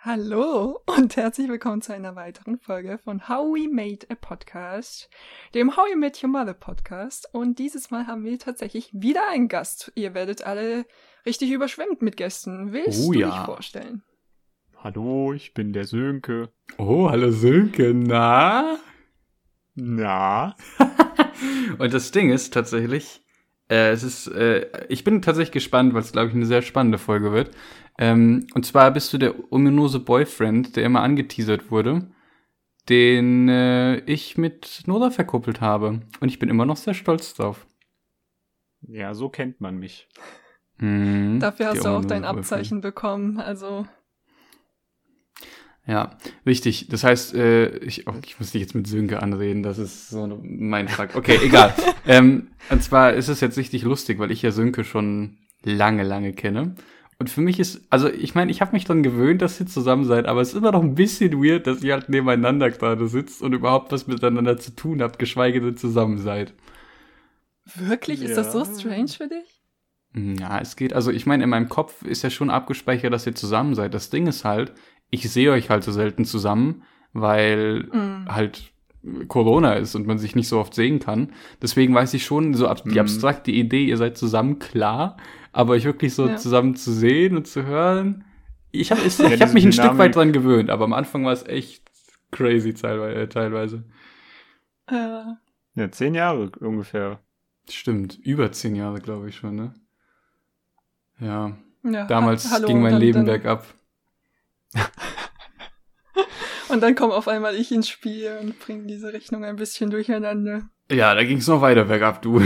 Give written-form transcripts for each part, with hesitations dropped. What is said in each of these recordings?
Hallo und herzlich willkommen zu einer weiteren Folge von How We Made a Podcast, dem How You Met Your Mother Podcast. Und dieses Mal haben wir tatsächlich wieder einen Gast. Ihr werdet alle richtig überschwemmt mit Gästen. Willst du dich vorstellen? Hallo, ich bin der Sönke. Oh, hallo Sönke, na? Und das Ding ist tatsächlich, ich bin tatsächlich gespannt, weil es, glaube ich, eine sehr spannende Folge wird. Und zwar bist du der ominöse Boyfriend, der immer angeteasert wurde, den ich mit Nora verkuppelt habe. Und ich bin immer noch sehr stolz drauf. Ja, so kennt man mich. Dafür hast du auch dein Abzeichen bekommen, also... Ja, richtig. Das heißt, ich muss dich jetzt mit Sönke anreden, das ist so mein Fuck. Okay, egal. Und zwar ist es jetzt richtig lustig, weil ich ja Sönke schon lange kenne. Und für mich ist, also ich meine, ich habe mich dran gewöhnt, dass ihr zusammen seid, aber es ist immer noch ein bisschen weird, dass ihr halt nebeneinander gerade sitzt und überhaupt was miteinander zu tun habt, geschweige denn zusammen seid. Wirklich? Ja. Ist das so strange für dich? Ja, es geht. Also ich meine, in meinem Kopf ist ja schon abgespeichert, dass ihr zusammen seid. Das Ding ist halt, ich sehe euch halt so selten zusammen, weil halt Corona ist und man sich nicht so oft sehen kann. Deswegen weiß ich schon, so die abstrakte Idee, ihr seid zusammen, klar, aber euch wirklich so zusammen zu sehen und zu hören, ich hab mich ein Stück weit dran gewöhnt, aber am Anfang war es echt crazy teilweise. Ja, 10 Jahre ungefähr. Stimmt, über 10 Jahre, glaube ich schon, ne? Ja, damals ging mein Leben bergab. Und dann komme auf einmal ich ins Spiel und bringe diese Rechnung ein bisschen durcheinander. Ja, da ging es noch weiter bergab, du.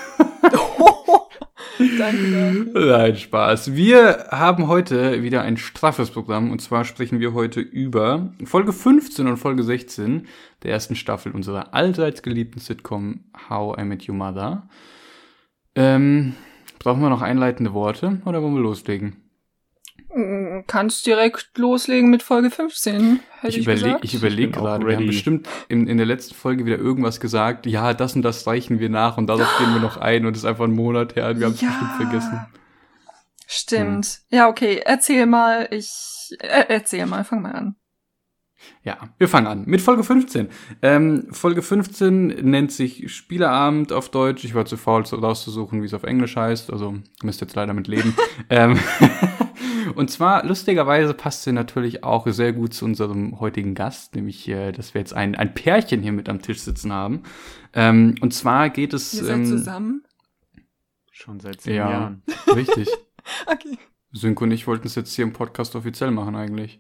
Danke. Nein, Spaß. Wir haben heute wieder ein straffes Programm und zwar sprechen wir heute über Folge 15 und Folge 16 der ersten Staffel unserer allseits geliebten Sitcom How I Met Your Mother. Brauchen wir noch einleitende Worte oder wollen wir loslegen? Kannst direkt loslegen mit Folge 15, Ich überlege gerade, wir haben bestimmt in der letzten Folge wieder irgendwas gesagt, ja, das und das reichen wir nach und darauf gehen wir noch ein und das ist einfach ein Monat her und wir haben es bestimmt vergessen. Stimmt. Ja, okay, erzähl mal, fang mal an. Ja, wir fangen an mit Folge 15. Folge 15 nennt sich Spieleabend auf Deutsch. Ich war zu faul, rauszusuchen, wie es auf Englisch heißt, also müsst jetzt leider mit leben. Und zwar, lustigerweise, passt sie natürlich auch sehr gut zu unserem heutigen Gast, nämlich, dass wir jetzt ein Pärchen hier mit am Tisch sitzen haben. Und zwar geht es... Ihr seid zusammen? Schon seit 10 Jahren. Richtig. Okay. Sönke und ich wollten es jetzt hier im Podcast offiziell machen eigentlich.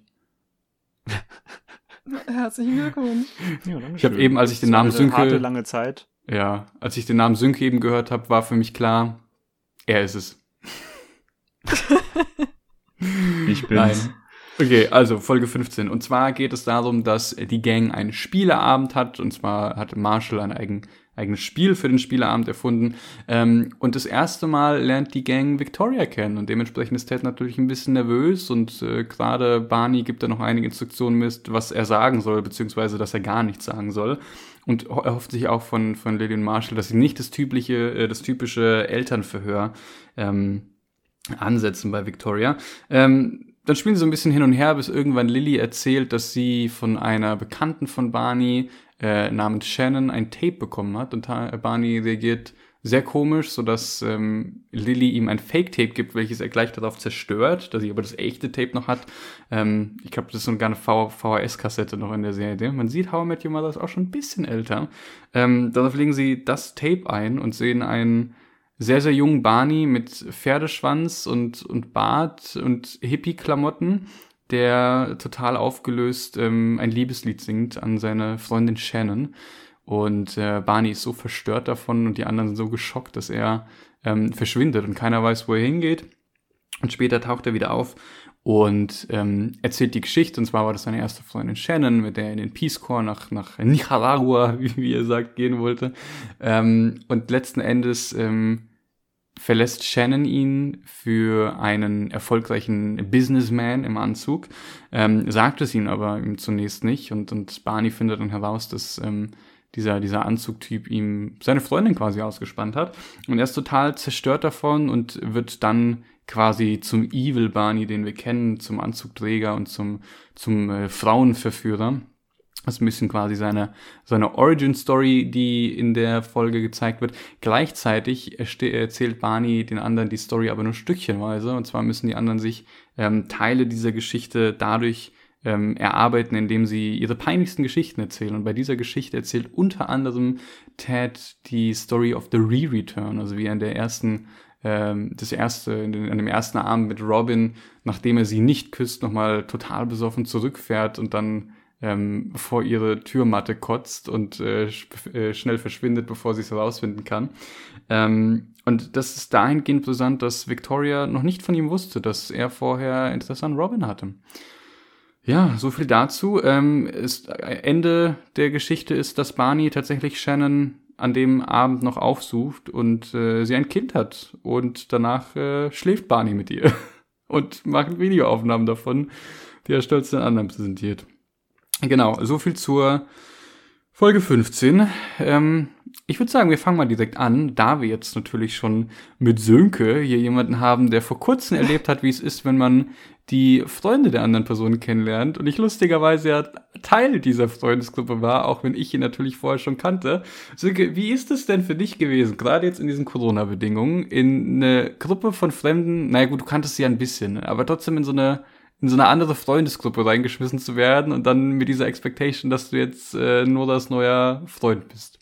Herzlichen Glückwunsch. Ja, ich habe eben, als ich den Namen Sönke... harte, lange Zeit. Ja, als ich den Namen Sönke eben gehört habe, war für mich klar, er ist es. Ich bin's. Nein. Okay, also Folge 15. Und zwar geht es darum, dass die Gang einen Spieleabend hat. Und zwar hat Marshall ein eigenes Spiel für den Spieleabend erfunden. Und das erste Mal lernt die Gang Victoria kennen. Und dementsprechend ist Ted natürlich ein bisschen nervös. Und gerade Barney gibt da noch einige Instruktionen mit, was er sagen soll, beziehungsweise, dass er gar nichts sagen soll. Und er hofft sich auch von Lily und Marshall, dass sie nicht das typische Elternverhör ansetzen bei Victoria. Dann spielen sie so ein bisschen hin und her, bis irgendwann Lily erzählt, dass sie von einer Bekannten von Barney namens Shannon ein Tape bekommen hat. Und Barney reagiert sehr komisch, sodass Lily ihm ein Fake-Tape gibt, welches er gleich darauf zerstört, dass sie aber das echte Tape noch hat. Ich glaube, das ist sogar eine VHS-Kassette noch in der Serie. Man sieht, How I Met Your Mother ist auch schon ein bisschen älter. Darauf legen sie das Tape ein und sehen einen sehr, sehr jungen Barney mit Pferdeschwanz und Bart und Hippie-Klamotten, der total aufgelöst ein Liebeslied singt an seine Freundin Shannon. Und Barney ist so verstört davon und die anderen sind so geschockt, dass er verschwindet und keiner weiß, wo er hingeht. Und später taucht er wieder auf und erzählt die Geschichte. Und zwar war das seine erste Freundin Shannon, mit der er in den Peace Corps nach Nicaragua, wie er sagt, gehen wollte. Und letzten Endes verlässt Shannon ihn für einen erfolgreichen Businessman im Anzug, sagt es ihm aber zunächst nicht. Und Barney findet dann heraus, dass dieser Anzugtyp ihm seine Freundin quasi ausgespannt hat. Und er ist total zerstört davon und wird dann quasi zum Evil Barney, den wir kennen, zum Anzugträger und zum Frauenverführer. Das ist ein bisschen quasi seine Origin-Story, die in der Folge gezeigt wird. Gleichzeitig erzählt Barney den anderen die Story aber nur stückchenweise. Und zwar müssen die anderen sich Teile dieser Geschichte dadurch erarbeiten, indem sie ihre peinlichsten Geschichten erzählen. Und bei dieser Geschichte erzählt unter anderem Ted die Story of the Re-Return, also wie er in der an dem ersten Abend mit Robin, nachdem er sie nicht küsst, nochmal total besoffen zurückfährt und dann vor ihre Türmatte kotzt und schnell verschwindet, bevor sie es herausfinden kann. Und das ist dahingehend brisant, dass Victoria noch nicht von ihm wusste, dass er vorher Interesse an Robin hatte. Ja, so viel dazu. Ende der Geschichte ist, dass Barney tatsächlich Shannon an dem Abend noch aufsucht und sie ein Kind hat. Und danach schläft Barney mit ihr und macht Videoaufnahmen davon, die er stolz den anderen präsentiert. Genau, so viel zur Folge 15. Ich würde sagen, wir fangen mal direkt an, da wir jetzt natürlich schon mit Sönke hier jemanden haben, der vor kurzem erlebt hat, wie es ist, wenn man die Freunde der anderen Person kennenlernt und ich lustigerweise ja Teil dieser Freundesgruppe war, auch wenn ich ihn natürlich vorher schon kannte. Sönke, wie ist es denn für dich gewesen, gerade jetzt in diesen Corona-Bedingungen, in eine Gruppe von Fremden, naja gut, du kanntest sie ja ein bisschen, aber trotzdem in so eine andere Freundesgruppe reingeschmissen zu werden und dann mit dieser Expectation, dass du jetzt Noras neuer Freund bist?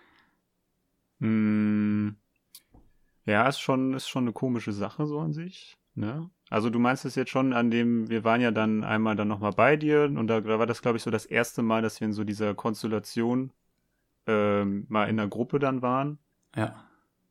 Ja, ist schon eine komische Sache so an sich, ne? Also du meinst es jetzt schon wir waren ja dann einmal dann nochmal bei dir und da war das, glaube ich, so das erste Mal, dass wir in so dieser Konstellation mal in der Gruppe dann waren. Ja.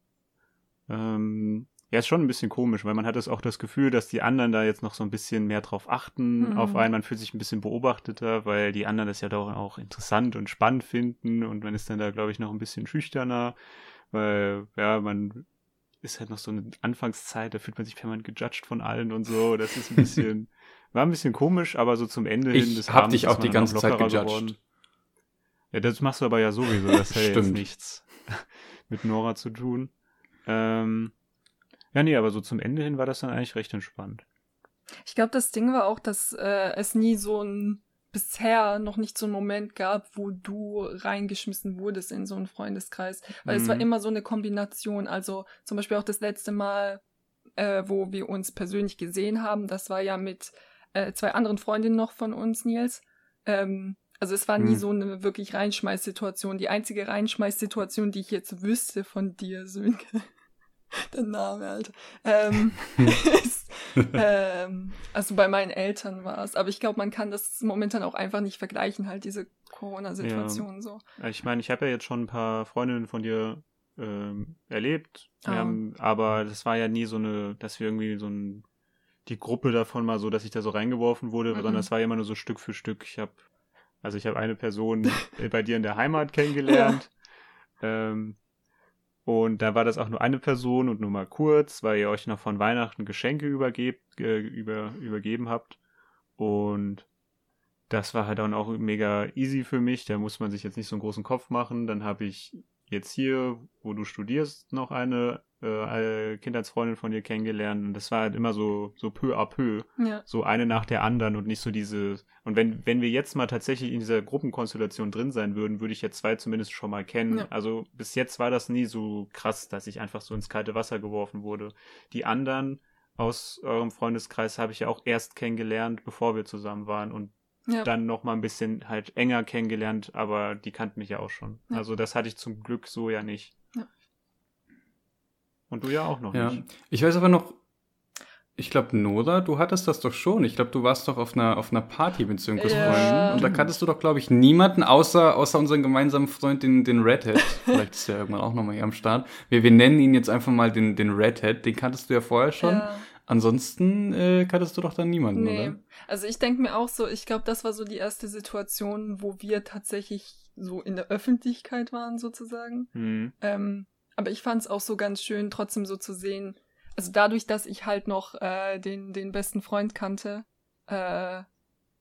Ja, ist schon ein bisschen komisch, weil man hat auch das Gefühl, dass die anderen da jetzt noch so ein bisschen mehr drauf achten auf einen. Man fühlt sich ein bisschen beobachteter, weil die anderen das ja doch auch interessant und spannend finden und man ist dann da, glaube ich, noch ein bisschen schüchterner, weil, ja, man ist halt noch so eine Anfangszeit, da fühlt man sich permanent gejudged von allen und so. Das ist war ein bisschen komisch, aber so zum Ende hin des Abends. Ich hab dich auch die ganze Zeit gejudged. Geworden. Ja, das machst du aber ja sowieso, das hat ja jetzt nichts mit Nora zu tun. Ja, nee, aber so zum Ende hin war das dann eigentlich recht entspannt. Ich glaube, das Ding war auch, dass es nie bisher noch nicht so einen Moment gab, wo du reingeschmissen wurdest in so einen Freundeskreis. Weil es war immer so eine Kombination. Also zum Beispiel auch das letzte Mal, wo wir uns persönlich gesehen haben, das war ja mit 2 anderen Freundinnen noch von uns, Nils. Also es war nie so eine wirklich Reinschmeißsituation. Die einzige Reinschmeißsituation, die ich jetzt wüsste von dir, Sönke, der Name, Alter, ist, also bei meinen Eltern war es. Aber ich glaube, man kann das momentan auch einfach nicht vergleichen, halt diese Corona-Situation so. Ich meine, ich habe ja jetzt schon ein paar Freundinnen von dir erlebt, aber das war ja nie so dass wir irgendwie die Gruppe davon mal so, dass ich da so reingeworfen wurde, sondern das war ja immer nur so Stück für Stück. Ich habe eine Person bei dir in der Heimat kennengelernt, und da war das auch nur eine Person und nur mal kurz, weil ihr euch noch von Weihnachten Geschenke übergeben habt. Und das war halt dann auch mega easy für mich. Da muss man sich jetzt nicht so einen großen Kopf machen. Dann habe ich jetzt hier, wo du studierst, noch eine Kindheitsfreundin von dir kennengelernt. Und das war halt immer so peu à peu. Ja. So eine nach der anderen und nicht so diese. Und wenn wir jetzt mal tatsächlich in dieser Gruppenkonstellation drin sein würden, würde ich jetzt 2 zumindest schon mal kennen. Ja. Also bis jetzt war das nie so krass, dass ich einfach so ins kalte Wasser geworfen wurde. Die anderen aus eurem Freundeskreis habe ich ja auch erst kennengelernt, bevor wir zusammen waren und dann noch mal ein bisschen halt enger kennengelernt, aber die kannten mich ja auch schon. Ja. Also das hatte ich zum Glück so ja nicht. Ja. Und du ja auch noch nicht. Ich weiß aber noch, ich glaube, Nora, du hattest das doch schon. Ich glaube, du warst doch auf einer Party mit Sönkes Freunden. Und da kanntest du doch, glaube ich, niemanden, außer unseren gemeinsamen Freund, den Redhead. Vielleicht ist der irgendwann auch nochmal hier am Start. Wir nennen ihn jetzt einfach mal den Redhead. Den kanntest du ja vorher schon. Ja. Ansonsten kanntest du doch dann niemanden, oder? Also ich denke mir auch so, ich glaube, das war so die erste Situation, wo wir tatsächlich so in der Öffentlichkeit waren, sozusagen. Aber ich fand es auch so ganz schön, trotzdem so zu sehen, also dadurch, dass ich halt noch den besten Freund kannte,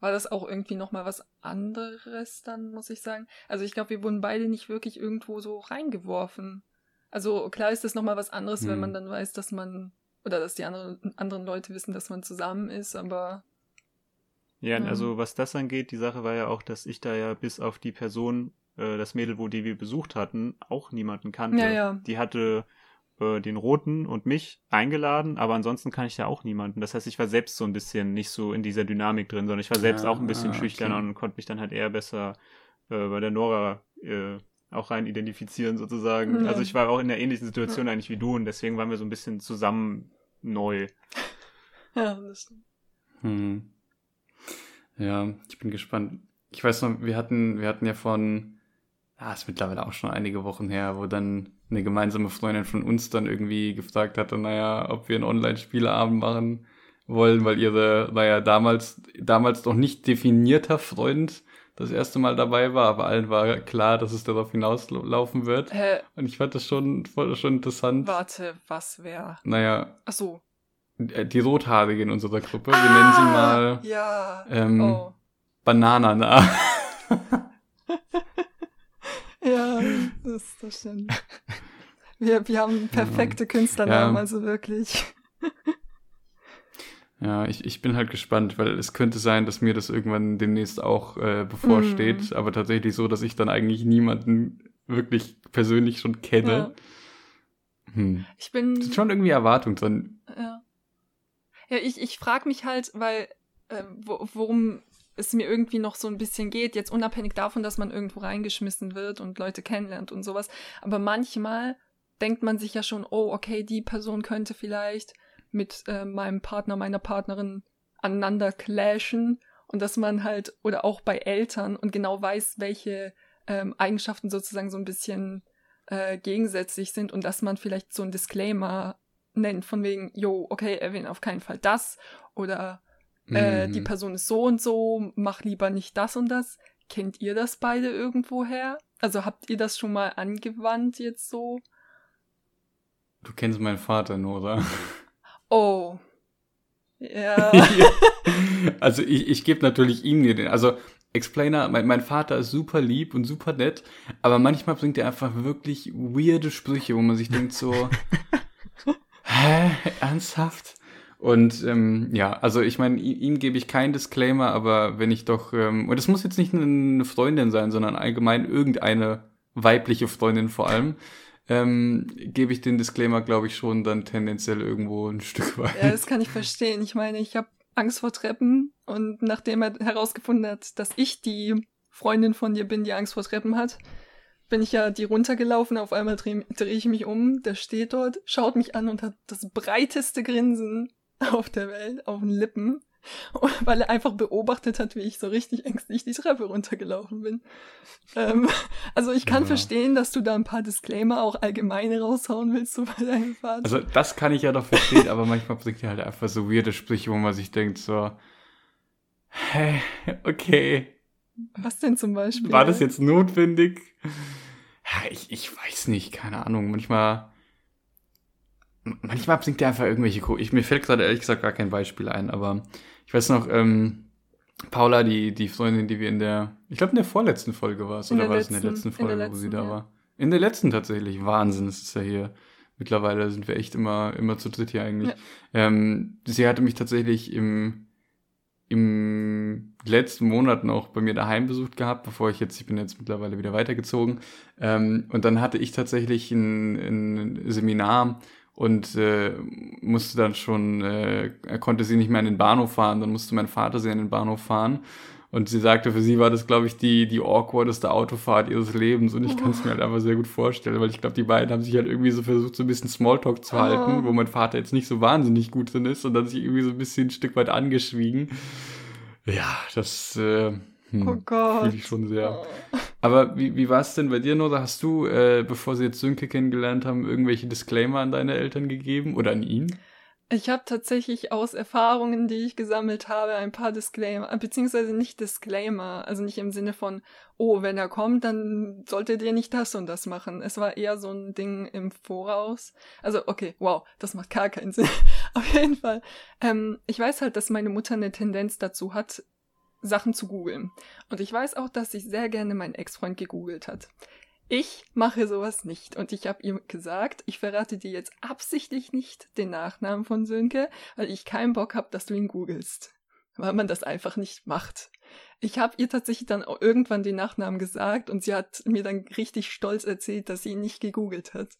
war das auch irgendwie nochmal was anderes dann, muss ich sagen. Also ich glaube, wir wurden beide nicht wirklich irgendwo so reingeworfen. Also klar ist das nochmal was anderes, wenn man dann weiß, dass man, oder dass die anderen Leute wissen, dass man zusammen ist, aber... Ja, also was das angeht, die Sache war ja auch, dass ich da ja bis auf die Person, das Mädel, die wir besucht hatten, auch niemanden kannte. Ja. Die hatte den Roten und mich eingeladen, aber ansonsten kann ich da auch niemanden. Das heißt, ich war selbst so ein bisschen nicht so in dieser Dynamik drin, sondern ich war selbst auch ein bisschen schüchtern und konnte mich dann halt eher besser bei der Nora auch rein identifizieren sozusagen. Ja. Also ich war auch in einer ähnlichen Situation eigentlich wie du und deswegen waren wir so ein bisschen zusammen neu. Ja, das stimmt. Ja, ich bin gespannt. Ich weiß noch, wir hatten ja ist mittlerweile auch schon einige Wochen her, wo dann eine gemeinsame Freundin von uns dann irgendwie gefragt hatte, ob wir einen Online-Spieleabend machen wollen, weil ihre, damals noch nicht definierter Freund das erste Mal dabei war, aber allen war klar, dass es darauf hinauslaufen wird. Und ich fand das schon interessant. Warte, was wäre? Ach so. Die Rothaarige in unserer Gruppe, wir nennen sie mal ja. Bananana. Ja, das stimmt. Wir haben perfekte Künstlernamen, also wirklich. Ja, ich bin halt gespannt, weil es könnte sein, dass mir das irgendwann demnächst auch bevorsteht, aber tatsächlich so, dass ich dann eigentlich niemanden wirklich persönlich schon kenne. Ja. Das ist schon irgendwie Erwartung dran. Ja, ich frage mich halt, weil worum es mir irgendwie noch so ein bisschen geht, jetzt unabhängig davon, dass man irgendwo reingeschmissen wird und Leute kennenlernt und sowas, aber manchmal denkt man sich ja schon, oh, okay, die Person könnte vielleicht mit meinem Partner, meiner Partnerin aneinander clashen und dass man halt, oder auch bei Eltern und genau weiß, welche Eigenschaften sozusagen so ein bisschen gegensätzlich sind und dass man vielleicht so ein Disclaimer nennt, von wegen, okay, erwähne auf keinen Fall das oder die Person ist so und so, mach lieber nicht das und das. Kennt ihr das beide irgendwoher? Also habt ihr das schon mal angewandt jetzt so? Du kennst meinen Vater, Nora. Oh. Ja. Also ich gebe natürlich ihm den. Also Explainer, mein Vater ist super lieb und super nett, aber manchmal bringt er einfach wirklich weirde Sprüche, wo man sich denkt so, hä, ernsthaft? Und also ich meine, ihm gebe ich keinen Disclaimer, aber wenn ich doch, und das muss jetzt nicht eine Freundin sein, sondern allgemein irgendeine weibliche Freundin vor allem, gebe ich den Disclaimer, glaube ich, schon dann tendenziell irgendwo ein Stück weit. Ja, das kann ich verstehen. Ich meine, ich habe Angst vor Treppen und nachdem er herausgefunden hat, dass ich die Freundin von dir bin, die Angst vor Treppen hat, bin ich ja die runtergelaufen, auf einmal dreh ich mich um, der steht dort, schaut mich an und hat das breiteste Grinsen auf der Welt, auf den Lippen, weil er einfach beobachtet hat, wie ich so richtig ängstlich die Treppe runtergelaufen bin. Also ich kann verstehen, dass du da ein paar Disclaimer auch allgemein raushauen willst, so bei deinem Vater. Also das kann ich ja doch verstehen, aber manchmal bringt er halt einfach so weirde Sprüche, wo man sich denkt so, hä, okay. Was denn zum Beispiel? War das jetzt notwendig? Ja, ich weiß nicht, keine Ahnung, manchmal bringt er einfach irgendwelche mir fällt gerade ehrlich gesagt gar kein Beispiel ein, aber ich weiß noch, Paula, die Freundin, die wir in der vorletzten Folge war es, oder war es in der letzten Folge, wo sie da war? In der letzten tatsächlich, Wahnsinn, das ist ja hier, mittlerweile sind wir echt immer zu dritt hier eigentlich. Ja. Sie hatte mich tatsächlich im letzten Monat noch bei mir daheim besucht gehabt, ich bin jetzt mittlerweile wieder weitergezogen, und dann hatte ich tatsächlich ein Seminar und musste dann schon, konnte sie nicht mehr an den Bahnhof fahren, dann musste mein Vater sie an den Bahnhof fahren und sie sagte, für sie war das, glaube ich, die awkwardeste Autofahrt ihres Lebens und ich kann es mir halt einfach sehr gut vorstellen, weil ich glaube, die beiden haben sich halt irgendwie so versucht, so ein bisschen Smalltalk zu halten, wo mein Vater jetzt nicht so wahnsinnig gut drin ist und dann sich irgendwie so ein bisschen ein Stück weit angeschwiegen. Ja, das oh Gott. Fühle ich schon sehr. Aber wie war es denn bei dir, Nora? Hast du, bevor sie jetzt Sönke kennengelernt haben, irgendwelche Disclaimer an deine Eltern gegeben oder an ihn? Ich habe tatsächlich aus Erfahrungen, die ich gesammelt habe, ein paar Disclaimer, beziehungsweise nicht Disclaimer, also nicht im Sinne von, wenn er kommt, dann solltet ihr nicht das und das machen. Es war eher so ein Ding im Voraus. Also, okay, wow, das macht gar keinen Sinn. Auf jeden Fall. Ich weiß halt, dass meine Mutter eine Tendenz dazu hat, Sachen zu googeln. Und ich weiß auch, dass sich sehr gerne mein Ex-Freund gegoogelt hat. Ich mache sowas nicht. Und ich habe ihm gesagt, ich verrate dir jetzt absichtlich nicht den Nachnamen von Sönke, weil ich keinen Bock habe, dass du ihn googelst. Weil man das einfach nicht macht. Ich habe ihr tatsächlich dann auch irgendwann den Nachnamen gesagt und sie hat mir dann richtig stolz erzählt, dass sie ihn nicht gegoogelt hat.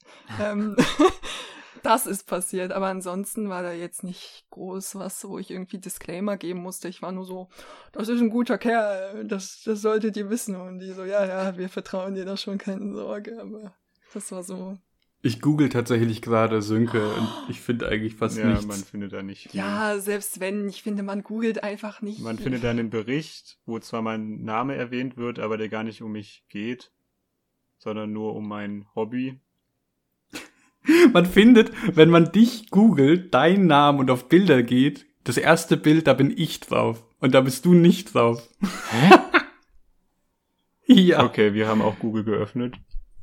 Das ist passiert, aber ansonsten war da jetzt nicht groß was, wo ich irgendwie Disclaimer geben musste. Ich war nur so, das ist ein guter Kerl, das solltet ihr wissen. Und die so, ja, wir vertrauen dir da schon, keine Sorge, aber das war so. Ich google tatsächlich gerade Sönke und ich finde eigentlich fast nichts. Ja, man findet da nicht viel. Ja, selbst wenn, ich finde, man googelt einfach nicht. Man findet da einen Bericht, wo zwar mein Name erwähnt wird, aber der gar nicht um mich geht, sondern nur um mein Hobby. Man findet, wenn man dich googelt, deinen Namen und auf Bilder geht, das erste Bild, da bin ich drauf. Und da bist du nicht drauf. Hä? Ja. Okay, wir haben auch Google geöffnet.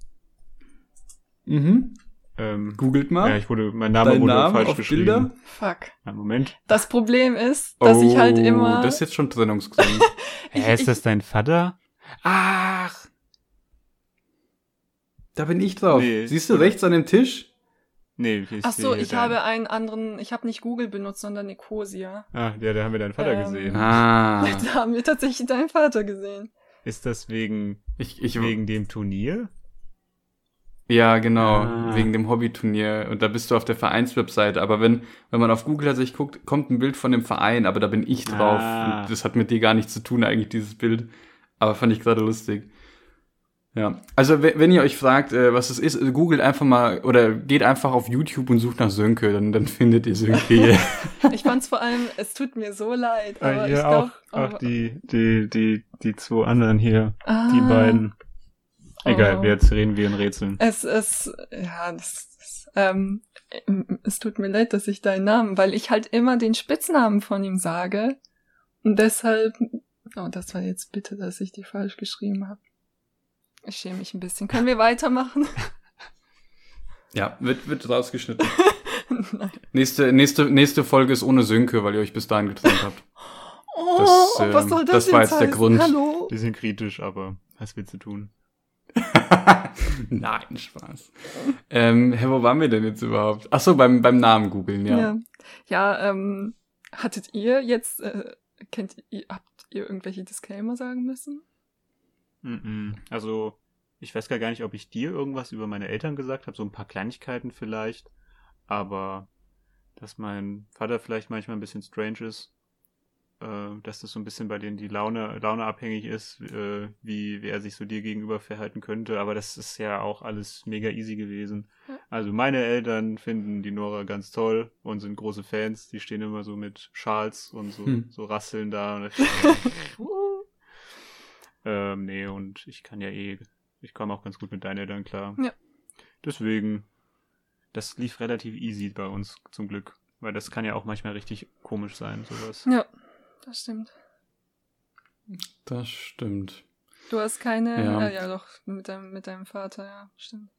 Mhm. Googelt mal. Ja, mein Name wurde Namen falsch auf geschrieben. Bilder. Fuck. Ja, Moment. Das Problem ist, dass ich halt immer... Das ist jetzt schon Trennungsgrund. Ist das dein Vater? Ach! Da bin ich drauf. Nee, Siehst du oder? rechts an dem Tisch? Nee, Ach so, ich habe einen anderen, ich habe nicht Google benutzt, sondern Ecosia. Ah, ja, da haben wir deinen Vater gesehen. Ah. Da haben wir tatsächlich deinen Vater gesehen. Ist das wegen Ich wegen dem Turnier? Ja, genau, Ah. wegen dem Hobbyturnier. Und da bist du auf der Vereinswebseite. Aber wenn man auf Google tatsächlich guckt, kommt ein Bild von dem Verein, aber da bin ich drauf. Ah. Und das hat mit dir gar nichts zu tun eigentlich, dieses Bild. Aber fand ich gerade lustig. Ja, also wenn ihr euch fragt, was es ist, googelt einfach mal oder geht einfach auf YouTube und sucht nach Sönke, dann findet ihr Sönke hier. Ich fand's vor allem, es tut mir so leid, aber hier ich glaube... auch die zwei anderen hier, die beiden. Egal, jetzt reden wir in Rätseln. Es tut mir leid, dass ich deinen Namen, weil ich halt immer den Spitznamen von ihm sage und deshalb... Oh, das war jetzt bitte, dass ich die falsch geschrieben habe. Ich schäme mich ein bisschen. Können wir weitermachen? Ja, wird rausgeschnitten. Nein. Nächste Folge ist ohne Sönke, weil ihr euch bis dahin getrennt habt. Was soll das das war jetzt jetzt der heißen? Grund. Hallo? Bisschen kritisch, aber was willst du tun? Nein, Spaß. Wo waren wir denn jetzt überhaupt? Ach so, beim Namen googeln, ja. Ja, hattet ihr jetzt, habt ihr irgendwelche Disclaimer sagen müssen? Also, ich weiß gar nicht, ob ich dir irgendwas über meine Eltern gesagt habe, so ein paar Kleinigkeiten vielleicht, aber dass mein Vater vielleicht manchmal ein bisschen strange ist, dass das so ein bisschen bei denen die Laune abhängig ist, wie er sich so dir gegenüber verhalten könnte, aber das ist ja auch alles mega easy gewesen. Ja. Also meine Eltern finden die Nora ganz toll und sind große Fans, die stehen immer so mit Schals und so rasseln da und nee, und ich komme auch ganz gut mit deinen Eltern klar. Ja. Deswegen, das lief relativ easy bei uns zum Glück, weil das kann ja auch manchmal richtig komisch sein, sowas. Ja, das stimmt. Das stimmt. Du hast keine, Ja. ja doch, mit deinem Vater, ja, stimmt.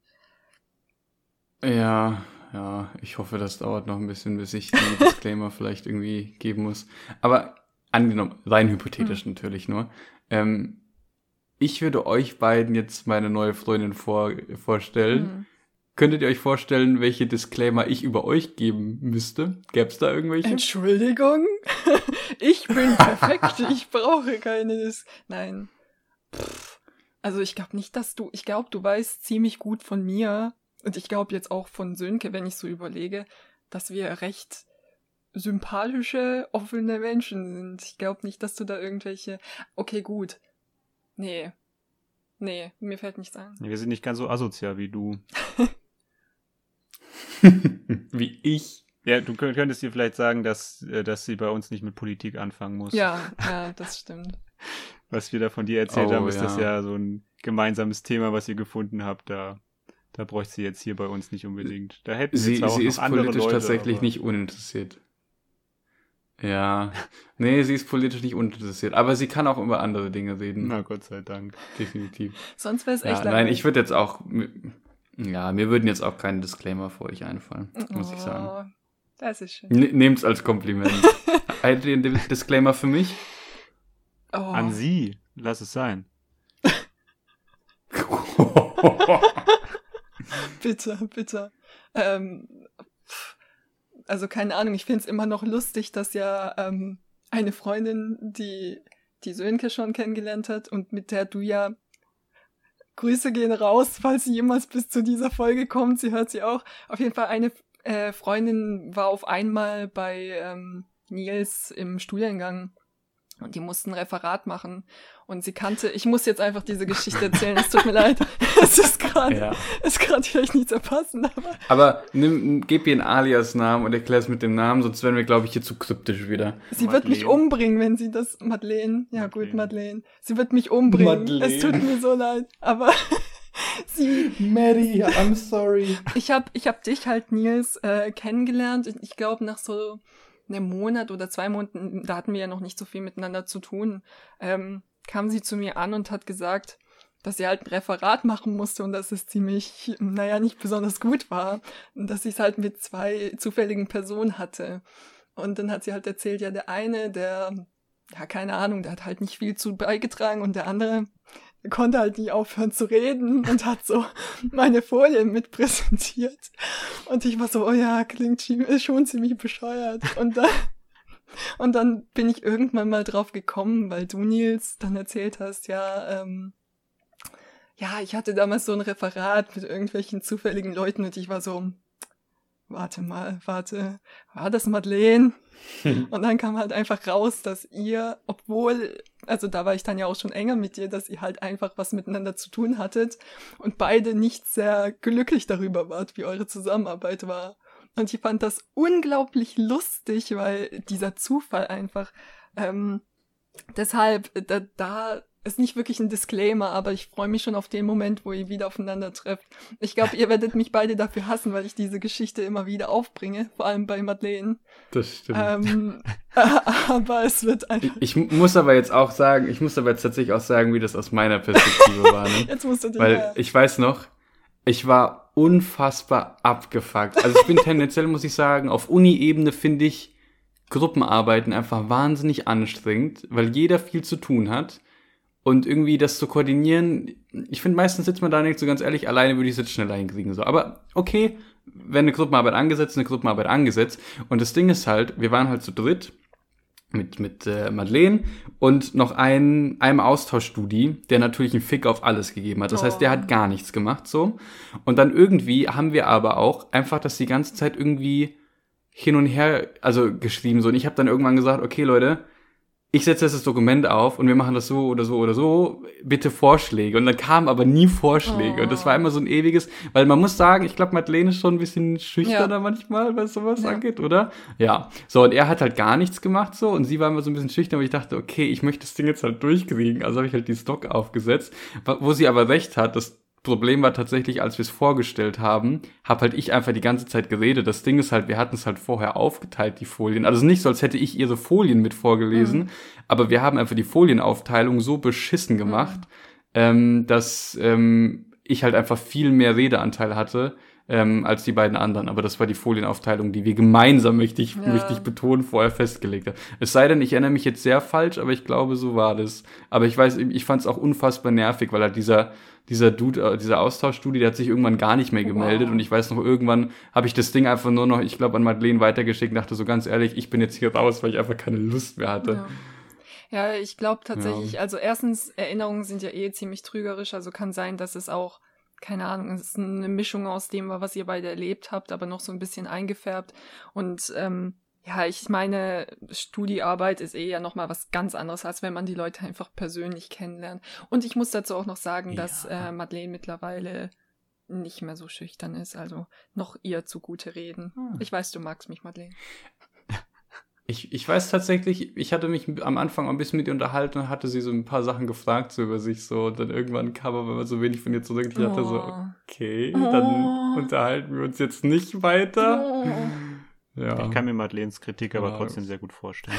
Ja, ich hoffe, das dauert noch ein bisschen, bis ich den Disclaimer vielleicht irgendwie geben muss. Aber angenommen, rein hypothetisch natürlich nur, ich würde euch beiden jetzt meine neue Freundin vorstellen. Könntet ihr euch vorstellen, welche Disclaimer ich über euch geben müsste? Gäbe es da irgendwelche? Entschuldigung? Ich bin perfekt, ich brauche keine Nein. Also ich glaube nicht, ich glaube, du weißt ziemlich gut von mir und ich glaube jetzt auch von Sönke, wenn ich so überlege, dass wir recht sympathische, offene Menschen sind. Ich glaube nicht, dass du da irgendwelche... Okay, gut. Nee, mir fällt nichts ein. Wir sind nicht ganz so asozial wie du. Wie ich. Ja, du könntest dir vielleicht sagen, dass sie bei uns nicht mit Politik anfangen muss. Ja, das stimmt. Was wir da von dir erzählt haben, ist ja. das ja so ein gemeinsames Thema, was ihr gefunden habt. Da bräuchte sie jetzt hier bei uns nicht unbedingt. Da hätten Sie zwar auch noch ist andere politisch Leute, tatsächlich aber nicht uninteressiert. Ja, nee, sie ist politisch nicht uninteressiert, aber sie kann auch über andere Dinge reden. Na, Gott sei Dank. Definitiv. Sonst wäre es echt Nein, ich würde jetzt auch, mir würden jetzt auch keine Disclaimer für euch einfallen, muss ich sagen. Das ist schön. Nehmt's als Kompliment. Hättet ihr einen Disclaimer für mich? An sie. Lass es sein. Bitte. Also keine Ahnung, ich finde es immer noch lustig, dass ja eine Freundin, die Sönke schon kennengelernt hat und mit der du ja, Grüße gehen raus, falls sie jemals bis zu dieser Folge kommt, sie hört sie auch. Auf jeden Fall eine Freundin war auf einmal bei Nils im Studiengang und die mussten ein Referat machen und sie kannte, ich muss jetzt einfach diese Geschichte erzählen, es tut mir leid, es ist gerade vielleicht nicht so passend, aber gib ihr einen Alias-Namen und erklär es mit dem Namen, sonst werden wir, glaube ich, hier zu kryptisch wieder. Sie Madeleine. Wird mich umbringen, wenn sie das, Madeleine, gut, Madeleine, sie wird mich umbringen, Madeleine. Es tut mir so leid, aber Mary, I'm sorry. Ich hab dich halt, Nils, kennengelernt, ich glaube nach so einem Monat oder 2 Monaten, da hatten wir ja noch nicht so viel miteinander zu tun, kam sie zu mir an und hat gesagt, dass sie halt ein Referat machen musste und dass es ziemlich, nicht besonders gut war und dass sie es halt mit 2 zufälligen Personen hatte. Und dann hat sie halt erzählt, ja, der eine, der keine Ahnung, der hat halt nicht viel zu beigetragen und der andere konnte halt nicht aufhören zu reden und hat so meine Folien mit präsentiert. Und ich war so, oh ja, klingt schon ziemlich bescheuert. Und dann bin ich irgendwann mal drauf gekommen, weil du, Nils, dann erzählt hast, ich hatte damals so ein Referat mit irgendwelchen zufälligen Leuten und ich war so, warte, war das Madeleine? Und dann kam halt einfach raus, dass ihr, also da war ich dann ja auch schon enger mit dir, dass ihr halt einfach was miteinander zu tun hattet und beide nicht sehr glücklich darüber wart, wie eure Zusammenarbeit war. Und ich fand das unglaublich lustig, weil dieser Zufall einfach, deshalb, da ist nicht wirklich ein Disclaimer, aber ich freue mich schon auf den Moment, wo ihr wieder aufeinander trefft. Ich glaube, ihr werdet mich beide dafür hassen, weil ich diese Geschichte immer wieder aufbringe, vor allem bei Madeleine. Das stimmt. Aber es wird einfach... Ich muss aber jetzt tatsächlich auch sagen, wie das aus meiner Perspektive war. Ne? Jetzt musst du dich ich weiß noch, ich war unfassbar abgefuckt. Also ich bin tendenziell, muss ich sagen, auf Uni-Ebene finde ich Gruppenarbeiten einfach wahnsinnig anstrengend, weil jeder viel zu tun hat. Und irgendwie das zu koordinieren, ich finde, meistens sitzt man da nicht so ganz ehrlich, alleine würde ich es jetzt schneller hinkriegen. So. Aber okay, wenn eine Gruppenarbeit angesetzt. Und das Ding ist halt, wir waren halt zu dritt mit Madeleine und noch einem Austauschstudie, der natürlich einen Fick auf alles gegeben hat. Das heißt, der hat gar nichts gemacht. So. Und dann irgendwie haben wir aber auch einfach das die ganze Zeit irgendwie hin und her geschrieben. So. Und ich habe dann irgendwann gesagt, okay, Leute, ich setze jetzt das Dokument auf und wir machen das so oder so oder so, bitte Vorschläge. Und dann kamen aber nie Vorschläge. Und das war immer so ein ewiges, weil man muss sagen, ich glaube, Madeleine ist schon ein bisschen schüchterner manchmal, was sowas angeht, oder? Ja. So, und er hat halt gar nichts gemacht so und sie war immer so ein bisschen schüchtern, aber ich dachte, okay, ich möchte das Ding jetzt halt durchkriegen. Also habe ich halt die Stock aufgesetzt, wo sie aber recht hat, das Problem war tatsächlich, als wir es vorgestellt haben, habe halt ich einfach die ganze Zeit geredet. Das Ding ist halt, wir hatten es halt vorher aufgeteilt, die Folien. Also nicht so, als hätte ich ihre Folien mit vorgelesen, aber wir haben einfach die Folienaufteilung so beschissen gemacht, dass ich halt einfach viel mehr Redeanteil hatte als die beiden anderen. Aber das war die Folienaufteilung, die wir gemeinsam, möchte ich betonen, vorher festgelegt haben. Es sei denn, ich erinnere mich jetzt sehr falsch, aber ich glaube, so war das. Aber ich weiß, ich fand es auch unfassbar nervig, weil halt dieser Dude, dieser Austauschstudie, der hat sich irgendwann gar nicht mehr gemeldet und ich weiß noch, irgendwann habe ich das Ding einfach nur noch, ich glaube, an Madeleine weitergeschickt und dachte so ganz ehrlich, ich bin jetzt hier raus, weil ich einfach keine Lust mehr hatte. Ja, ich glaube tatsächlich, also erstens, Erinnerungen sind ja ziemlich trügerisch, also kann sein, dass es auch, keine Ahnung, es ist eine Mischung aus dem, was ihr beide erlebt habt, aber noch so ein bisschen eingefärbt und ich meine, Studiearbeit ist ja nochmal was ganz anderes, als wenn man die Leute einfach persönlich kennenlernt. Und ich muss dazu auch noch sagen, dass Madeleine mittlerweile nicht mehr so schüchtern ist, also noch ihr zugute reden. Ich weiß, du magst mich, Madeleine. Ich weiß tatsächlich, ich hatte mich am Anfang ein bisschen mit ihr unterhalten und hatte sie so ein paar Sachen gefragt so über sich so und dann irgendwann kam aber so wenig von ihr zurück. Ich dachte so, okay, dann unterhalten wir uns jetzt nicht weiter. Ja. Ich kann mir Madeleines Kritik aber trotzdem sehr gut vorstellen.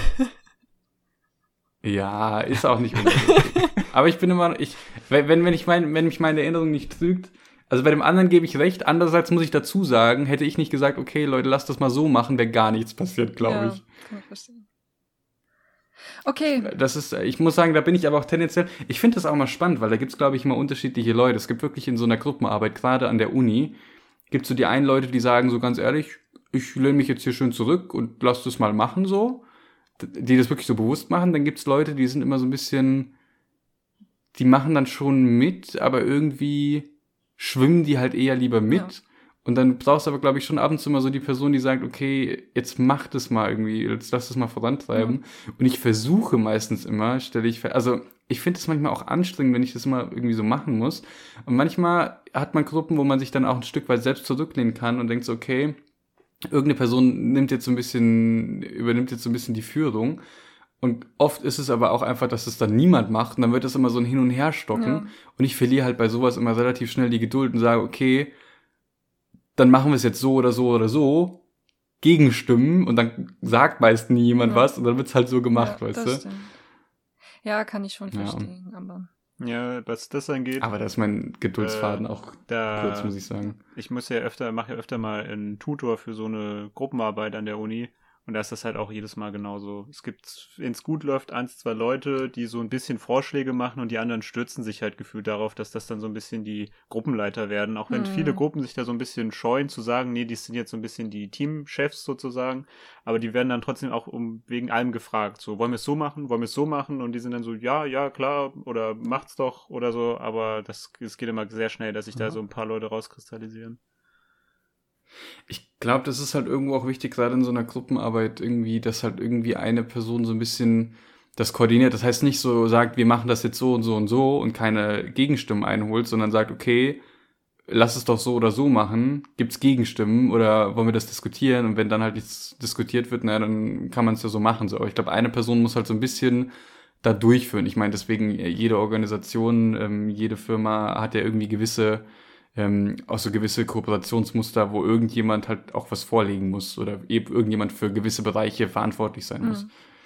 Ja, ist auch nicht unwichtig. Aber ich bin immer, wenn mich meine Erinnerung nicht trügt, also bei dem anderen gebe ich recht, andererseits muss ich dazu sagen, hätte ich nicht gesagt, okay, Leute, lasst das mal so machen, wäre gar nichts passiert, glaube ich. Kann ich verstehen. Okay. Ich muss sagen, da bin ich aber auch tendenziell, ich finde das auch mal spannend, weil da gibt's, glaube ich, immer unterschiedliche Leute. Es gibt wirklich in so einer Gruppenarbeit, gerade an der Uni, gibt's so die einen Leute, die sagen so ganz ehrlich, ich lehne mich jetzt hier schön zurück und lass das mal machen so, die das wirklich so bewusst machen. Dann gibt's Leute, die sind immer so ein bisschen, die machen dann schon mit, aber irgendwie schwimmen die halt eher lieber mit. Ja. Und dann brauchst du aber, glaube ich, schon ab und zu mal so die Person, die sagt, okay, jetzt mach das mal irgendwie, jetzt lass das mal vorantreiben. Mhm. Und ich versuche meistens immer, also ich finde es manchmal auch anstrengend, wenn ich das immer irgendwie so machen muss. Und manchmal hat man Gruppen, wo man sich dann auch ein Stück weit selbst zurücklehnen kann und denkt so, okay, irgendeine Person übernimmt jetzt so ein bisschen die Führung. Und oft ist es aber auch einfach, dass es dann niemand macht. Und dann wird es immer so ein Hin- und Herstocken. Ja. Und ich verliere halt bei sowas immer relativ schnell die Geduld und sage, okay, dann machen wir es jetzt so oder so oder so, gegenstimmen und dann sagt meist nie jemand was und dann wird's halt so gemacht, ja, weißt du? Stimmt. Ja, kann ich schon verstehen, aber... Ja, was das angeht... Aber da ist mein Geduldsfaden auch kurz, muss ich sagen. Ich mache ja öfter mal einen Tutor für so eine Gruppenarbeit an der Uni. Und da ist das halt auch jedes Mal genauso. Es gibt, wenn es gut läuft, 1, 2 Leute, die so ein bisschen Vorschläge machen und die anderen stürzen sich halt gefühlt darauf, dass das dann so ein bisschen die Gruppenleiter werden. Auch wenn viele Gruppen sich da so ein bisschen scheuen zu sagen, nee, die sind jetzt so ein bisschen die Teamchefs sozusagen. Aber die werden dann trotzdem auch wegen allem gefragt. So, wollen wir es so machen? Wollen wir es so machen? Und die sind dann so, ja, klar, oder macht's doch oder so. Aber es geht immer sehr schnell, dass sich da so ein paar Leute rauskristallisieren. Ich glaube, das ist halt irgendwo auch wichtig, gerade in so einer Gruppenarbeit irgendwie, dass halt irgendwie eine Person so ein bisschen das koordiniert. Das heißt nicht so sagt, wir machen das jetzt so und so und so und keine Gegenstimmen einholt, sondern sagt, okay, lass es doch so oder so machen. Gibt's Gegenstimmen oder wollen wir das diskutieren? Und wenn dann halt nichts diskutiert wird, na, dann kann man es ja so machen. So. Aber ich glaube, eine Person muss halt so ein bisschen da durchführen. Ich meine, deswegen jede Organisation, jede Firma hat ja irgendwie auch so gewisse Kooperationsmuster, wo irgendjemand halt auch was vorlegen muss oder eben irgendjemand für gewisse Bereiche verantwortlich sein muss.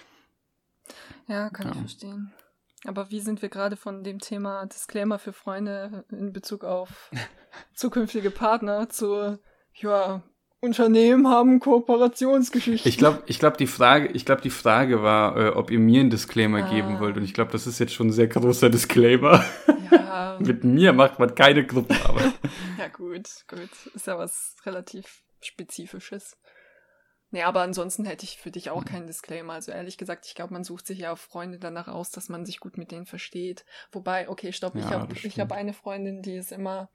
Ja, kann ich verstehen. Aber wie sind wir gerade von dem Thema Disclaimer für Freunde in Bezug auf zukünftige Partner zu, Unternehmen haben Kooperationsgeschichten? Ich glaube, die Frage war, ob ihr mir einen Disclaimer geben wollt. Und ich glaube, das ist jetzt schon ein sehr großer Disclaimer. Ja. Mit mir macht man keine Gruppenarbeit. Ja, gut. Ist ja was relativ Spezifisches. Nee, aber ansonsten hätte ich für dich auch keinen Disclaimer. Also ehrlich gesagt, ich glaube, man sucht sich ja auch Freunde danach aus, dass man sich gut mit denen versteht. Wobei, okay, stopp, ich hab eine Freundin, die ist immer,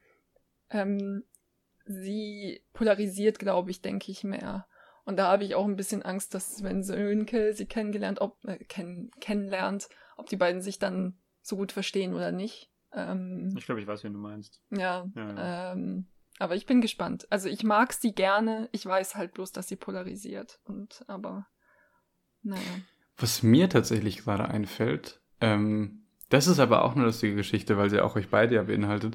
sie polarisiert, glaube ich, denke ich mehr. Und da habe ich auch ein bisschen Angst, dass wenn Sönke sie kennenlernt, ob die beiden sich dann so gut verstehen oder nicht. Ich glaube, ich weiß, wen du meinst. Ja. Aber ich bin gespannt. Also ich mag sie gerne. Ich weiß halt bloß, dass sie polarisiert. Aber naja. Was mir tatsächlich gerade einfällt, das ist aber auch eine lustige Geschichte, weil sie auch euch beide ja beinhaltet.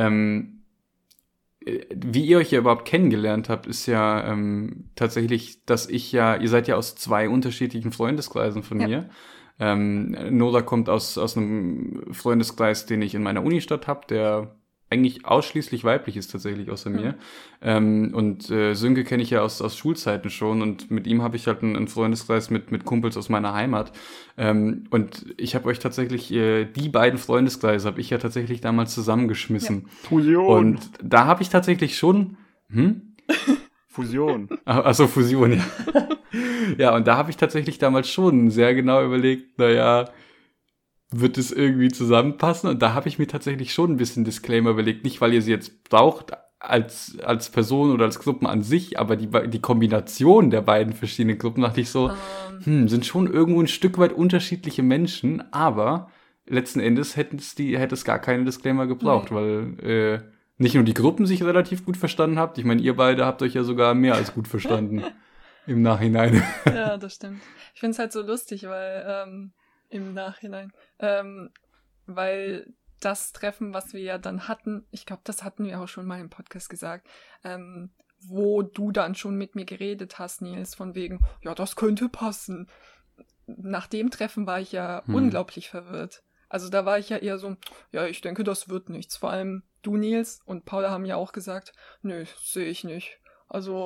Wie ihr euch ja überhaupt kennengelernt habt, ist ja tatsächlich, dass ihr seid ja aus 2 unterschiedlichen Freundeskreisen von mir. Nora kommt aus einem Freundeskreis, den ich in meiner Unistadt habe, der eigentlich ausschließlich weiblich ist tatsächlich außer mir. Und Sönke kenne ich ja aus Schulzeiten schon und mit ihm habe ich halt einen Freundeskreis mit Kumpels aus meiner Heimat. Und ich habe euch tatsächlich, die beiden Freundeskreise habe ich ja tatsächlich damals zusammengeschmissen. Ja. Fusion. Und da habe ich tatsächlich schon... Fusion. Achso, Fusion, ja. Ja, und da habe ich tatsächlich damals schon sehr genau überlegt, wird es irgendwie zusammenpassen? Und da habe ich mir tatsächlich schon ein bisschen Disclaimer überlegt. Nicht, weil ihr sie jetzt braucht als Person oder als Gruppen an sich, aber die Kombination der beiden verschiedenen Gruppen, dachte ich so, sind schon irgendwo ein Stück weit unterschiedliche Menschen, aber letzten Endes hätte es gar keine Disclaimer gebraucht, weil nicht nur die Gruppen sich relativ gut verstanden habt. Ich meine, ihr beide habt euch ja sogar mehr als gut verstanden im Nachhinein. Ja, das stimmt. Ich finde es halt so lustig, weil im Nachhinein, weil das Treffen, was wir ja dann hatten, ich glaube, das hatten wir auch schon mal im Podcast gesagt, wo du dann schon mit mir geredet hast, Nils, von wegen, ja, das könnte passen. Nach dem Treffen war ich ja unglaublich verwirrt. Also da war ich ja eher so, ja, ich denke, das wird nichts. Vor allem du, Nils, und Paula haben ja auch gesagt, nö, sehe ich nicht. Also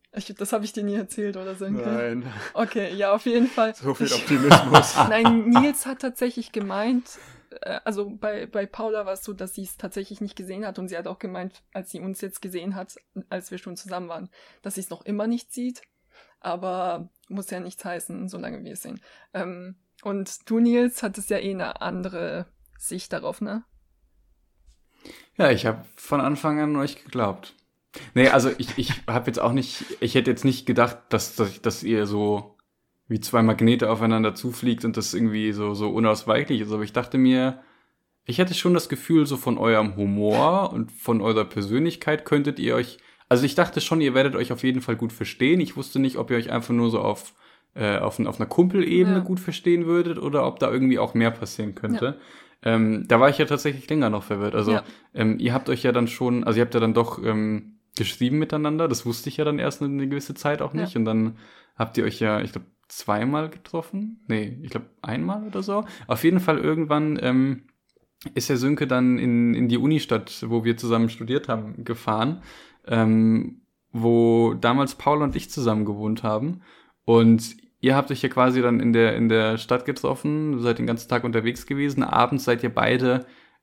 Das habe ich dir nie erzählt, oder so. Nein. Okay, ja, auf jeden Fall. So viel Optimismus. Nein, Nils hat tatsächlich gemeint, also bei Paula war es so, dass sie es tatsächlich nicht gesehen hat und sie hat auch gemeint, als sie uns jetzt gesehen hat, als wir schon zusammen waren, dass sie es noch immer nicht sieht, aber muss ja nichts heißen, solange wir es sehen. Und du, Nils, hattest ja eine andere Sicht darauf, ne? Ja, ich habe von Anfang an euch geglaubt. Nee, also ich habe jetzt auch nicht, ich hätte jetzt nicht gedacht, dass ihr so wie zwei Magnete aufeinander zufliegt und das irgendwie so unausweichlich ist, aber ich dachte mir, ich hätte schon das Gefühl, so von eurem Humor und von eurer Persönlichkeit könntet ihr euch, also ich dachte schon, ihr werdet euch auf jeden Fall gut verstehen. Ich wusste nicht, ob ihr euch einfach nur so auf einer Kumpelebene gut verstehen würdet oder ob da irgendwie auch mehr passieren könnte. Da war ich ja tatsächlich länger noch verwirrt. Also ihr habt euch ja dann schon, also ihr habt ja dann doch geschrieben miteinander. Das wusste ich ja dann erst eine gewisse Zeit auch nicht. Und dann habt ihr euch ja, ich glaube, zweimal getroffen. Nee, ich glaube einmal oder so. Auf jeden Fall irgendwann ist der Sönke dann in die Unistadt, wo wir zusammen studiert haben, gefahren, wo damals Paul und ich zusammen gewohnt haben. Und ihr habt euch ja quasi dann in der Stadt getroffen, seid den ganzen Tag unterwegs gewesen. Abends seid ihr beide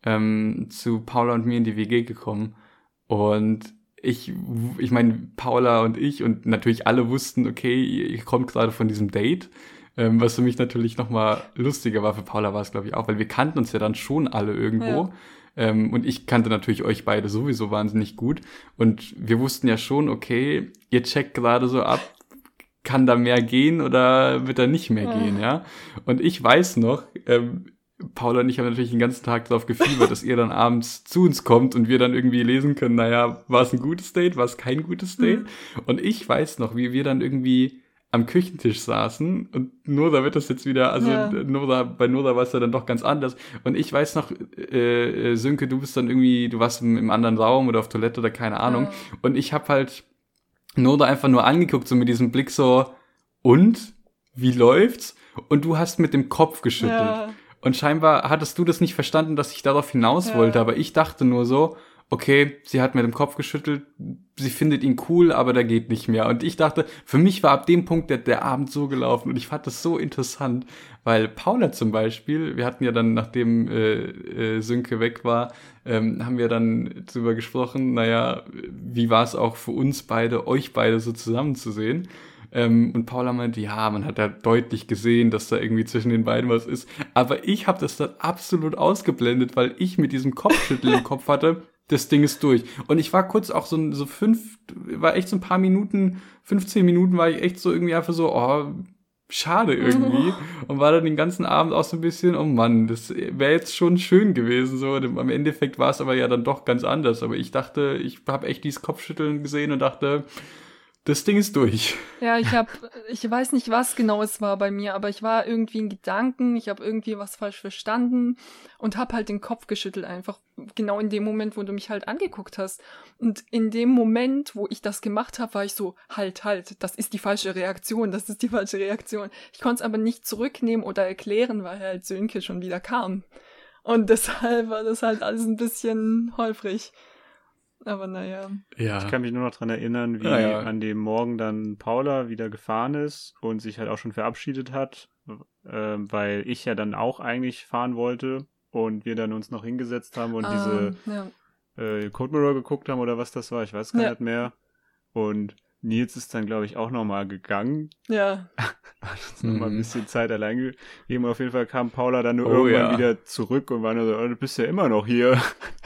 zu Paula und mir in die WG gekommen. Und ich meine, Paula und ich und natürlich alle wussten, okay, ihr kommt gerade von diesem Date. Was für mich natürlich nochmal lustiger war, für Paula war es, glaube ich, auch, weil wir kannten uns ja dann schon alle irgendwo. Ja. Und ich kannte natürlich euch beide sowieso wahnsinnig gut. Und wir wussten ja schon, okay, ihr checkt gerade so ab, kann da mehr gehen oder wird da nicht mehr gehen, ja? Und ich weiß noch, Paula und ich haben natürlich den ganzen Tag darauf gefiebert, dass ihr dann abends zu uns kommt und wir dann irgendwie lesen können, naja, war es ein gutes Date, war es kein gutes Date? Und ich weiß noch, wie wir dann irgendwie am Küchentisch saßen und Nora wird das jetzt wieder, also bei Nora war es ja dann doch ganz anders. Und ich weiß noch, Sönke, du warst im anderen Raum oder auf Toilette oder keine Ahnung. Und ich habe halt Nora einfach nur angeguckt, so mit diesem Blick so, und? Wie läuft's? Und du hast mit dem Kopf geschüttelt. Ja. Und scheinbar hattest du das nicht verstanden, dass ich darauf hinaus wollte, aber ich dachte nur so, okay, sie hat mit dem Kopf geschüttelt, sie findet ihn cool, aber der geht nicht mehr. Und ich dachte, für mich war ab dem Punkt der Abend so gelaufen und ich fand das so interessant, weil Paula zum Beispiel, wir hatten ja dann, nachdem Sönke weg war, haben wir dann drüber gesprochen, naja, wie war es auch für uns beide, euch beide so zusammenzusehen? Und Paula meinte, ja, man hat ja deutlich gesehen, dass da irgendwie zwischen den beiden was ist. Aber ich habe das dann absolut ausgeblendet, weil ich mit diesem Kopfschütteln im Kopf hatte, das Ding ist durch. Und ich war kurz auch war echt so ein paar Minuten, 15 Minuten war ich echt so irgendwie einfach so, oh, schade irgendwie. Und war dann den ganzen Abend auch so ein bisschen, oh Mann, das wäre jetzt schon schön gewesen. So. Am Endeffekt war es aber ja dann doch ganz anders. Aber ich dachte, ich habe echt dieses Kopfschütteln gesehen und dachte, das Ding ist durch. Ja, ich weiß nicht, was genau es war bei mir, aber ich war irgendwie in Gedanken, ich habe irgendwie was falsch verstanden und habe halt den Kopf geschüttelt einfach, genau in dem Moment, wo du mich halt angeguckt hast. Und in dem Moment, wo ich das gemacht habe, war ich so, halt, das ist die falsche Reaktion, Ich konnte es aber nicht zurücknehmen oder erklären, weil halt Sönke schon wieder kam. Und deshalb war das halt alles ein bisschen holprig. Aber naja. Ja. Ich kann mich nur noch dran erinnern, wie an dem Morgen dann Paula wieder gefahren ist und sich halt auch schon verabschiedet hat, weil ich ja dann auch eigentlich fahren wollte und wir dann uns noch hingesetzt haben und diese Code Mirror geguckt haben oder was das war, ich weiß gar nicht mehr. Und Nils ist dann, glaube ich, auch nochmal gegangen. Ja. Hat uns nochmal ein bisschen Zeit allein gegeben. Auf jeden Fall kam Paula dann nur irgendwann wieder zurück und war nur so, du bist ja immer noch hier.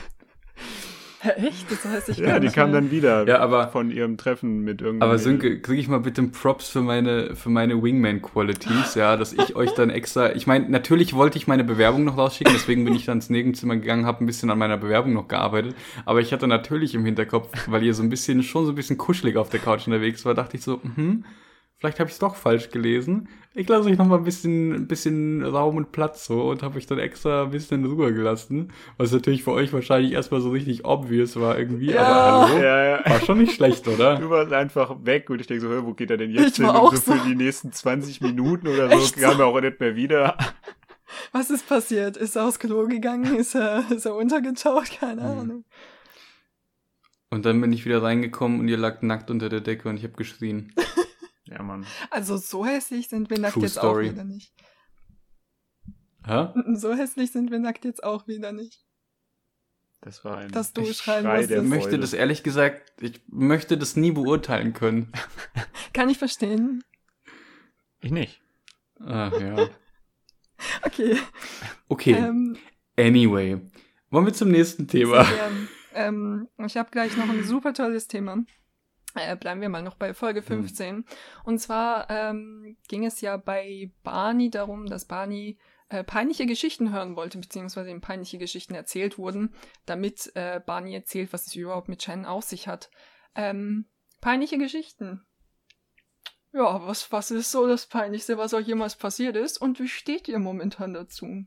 Ja, echt? Das heißt, die kam dann wieder von ihrem Treffen mit irgendwas. Aber Sönke, kriege ich mal bitte Props für meine Wingman-Qualities, dass ich euch dann extra, ich meine, natürlich wollte ich meine Bewerbung noch rausschicken, deswegen bin ich dann ins Nebenzimmer gegangen, habe ein bisschen an meiner Bewerbung noch gearbeitet, aber ich hatte natürlich im Hinterkopf, weil ihr schon so ein bisschen kuschelig auf der Couch unterwegs war, dachte ich so, vielleicht habe ich es doch falsch gelesen. Ich lasse euch noch mal ein bisschen Raum und Platz so und habe euch dann extra ein bisschen rübergelassen. Was natürlich für euch wahrscheinlich erstmal so richtig obvious war irgendwie. Ja. Aber hallo, war schon nicht schlecht, oder? Du warst einfach weg und ich denke so, wo geht er denn jetzt hin? Und so für die nächsten 20 Minuten oder so kam er auch nicht mehr wieder. Was ist passiert? Ist er aufs Klo gegangen? Ist er untergetaucht? Keine Ahnung. Und dann bin ich wieder reingekommen und ihr agt nackt unter der Decke und ich habe geschrien. Ja, Mann. Also so hässlich sind wir nackt True jetzt Story. auch wieder nicht. Hä? So hässlich sind wir nackt jetzt auch wieder nicht. Das war ein Dass du schreien Schrei musstest. der Ich möchte Freude. das ehrlich gesagt, ich möchte das nie beurteilen können. Kann ich verstehen. Ich nicht. Ach ja. Okay. Okay, anyway. Wollen wir zum nächsten Thema? sehr gern. Ich habe gleich noch ein super tolles Thema. Bleiben wir mal noch bei Folge 15. Und zwar ging es ja bei Barney darum, dass Barney peinliche Geschichten hören wollte, beziehungsweise ihm peinliche Geschichten erzählt wurden, damit Barney erzählt, was es überhaupt mit Shannon auf sich hat. Peinliche Geschichten. Ja, was ist so das Peinlichste, was euch jemals passiert ist? Und wie steht ihr momentan dazu?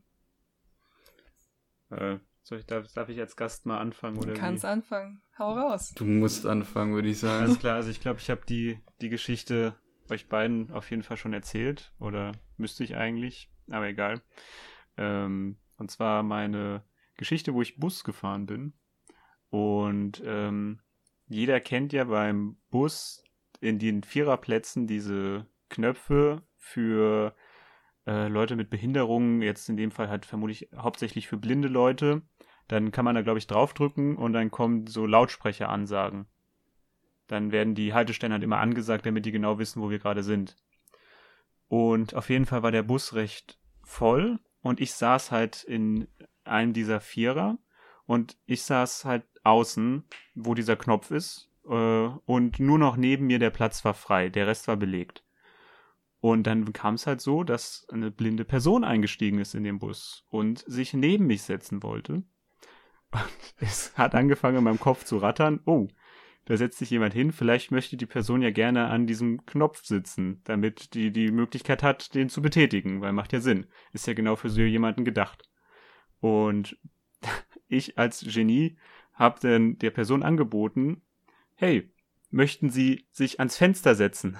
Darf ich als Gast mal anfangen? Du Oder kannst wie? anfangen. Hau raus. Du musst anfangen, würde ich sagen. Alles klar, also ich glaube, ich habe die Geschichte euch beiden auf jeden Fall schon erzählt. Oder müsste ich eigentlich, aber egal. Und zwar meine Geschichte, wo ich Bus gefahren bin. Und jeder kennt ja beim Bus in den Viererplätzen diese Knöpfe für Leute mit Behinderungen, jetzt in dem Fall halt vermutlich hauptsächlich für blinde Leute. Dann kann man da, glaube ich, draufdrücken und dann kommen so Lautsprecheransagen. Dann werden die Haltestellen halt immer angesagt, damit die genau wissen, wo wir gerade sind. Und auf jeden Fall war der Bus recht voll und ich saß halt in einem dieser Vierer und ich saß halt außen, wo dieser Knopf ist, und nur noch neben mir der Platz war frei, der Rest war belegt. Und dann kam es halt so, dass eine blinde Person eingestiegen ist in den Bus und sich neben mich setzen wollte. Und es hat angefangen in meinem Kopf zu rattern. Oh, da setzt sich jemand hin. Vielleicht möchte die Person ja gerne an diesem Knopf sitzen, damit die Möglichkeit hat, den zu betätigen, weil macht ja Sinn. Ist ja genau für so jemanden gedacht. Und ich als Genie habe dann der Person angeboten, hey, möchten Sie sich ans Fenster setzen?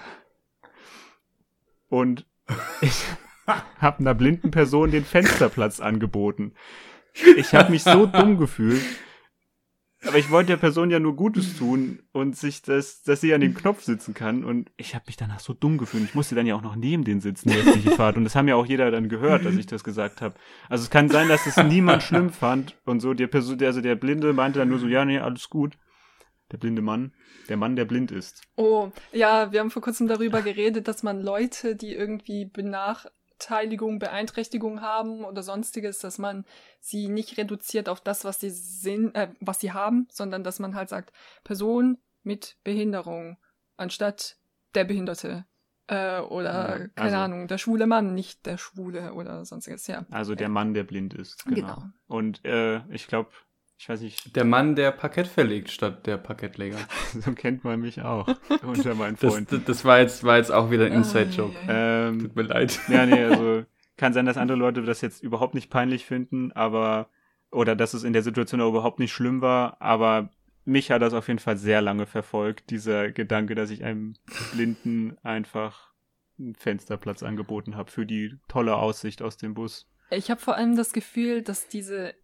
Und ich habe einer blinden Person den Fensterplatz angeboten. Ich habe mich so dumm gefühlt. Aber ich wollte der Person ja nur Gutes tun und dass sie an dem Knopf sitzen kann. Und ich habe mich danach so dumm gefühlt. Ich musste dann ja auch noch neben den sitzen, die restliche Fahrt. Und das haben ja auch jeder dann gehört, dass ich das gesagt habe. Also es kann sein, dass es niemand schlimm fand. Und so der Blinde meinte dann nur so, ja, nee, alles gut. Der blinde Mann. Der Mann, der blind ist. Oh, ja, wir haben vor kurzem darüber geredet, dass man Leute, die irgendwie Beeinträchtigung haben oder sonstiges, dass man sie nicht reduziert auf das, was sie haben, sondern dass man halt sagt, Person mit Behinderung anstatt der Behinderte. Oder, keine Ahnung, der schwule Mann, nicht der Schwule oder sonstiges, ja. Also der Mann, der blind ist. Genau. Und ich glaube, ich weiß nicht. Der Mann, der Parkett verlegt statt der Parkettleger. So kennt man mich auch unter meinen Freunden. Das war jetzt auch wieder ein Inside-Joke. Tut mir leid. Ja, nee, also kann sein, dass andere Leute das jetzt überhaupt nicht peinlich finden, oder dass es in der Situation auch überhaupt nicht schlimm war, aber mich hat das auf jeden Fall sehr lange verfolgt, dieser Gedanke, dass ich einem Blinden einfach einen Fensterplatz angeboten habe für die tolle Aussicht aus dem Bus. Ich habe vor allem das Gefühl, dass diese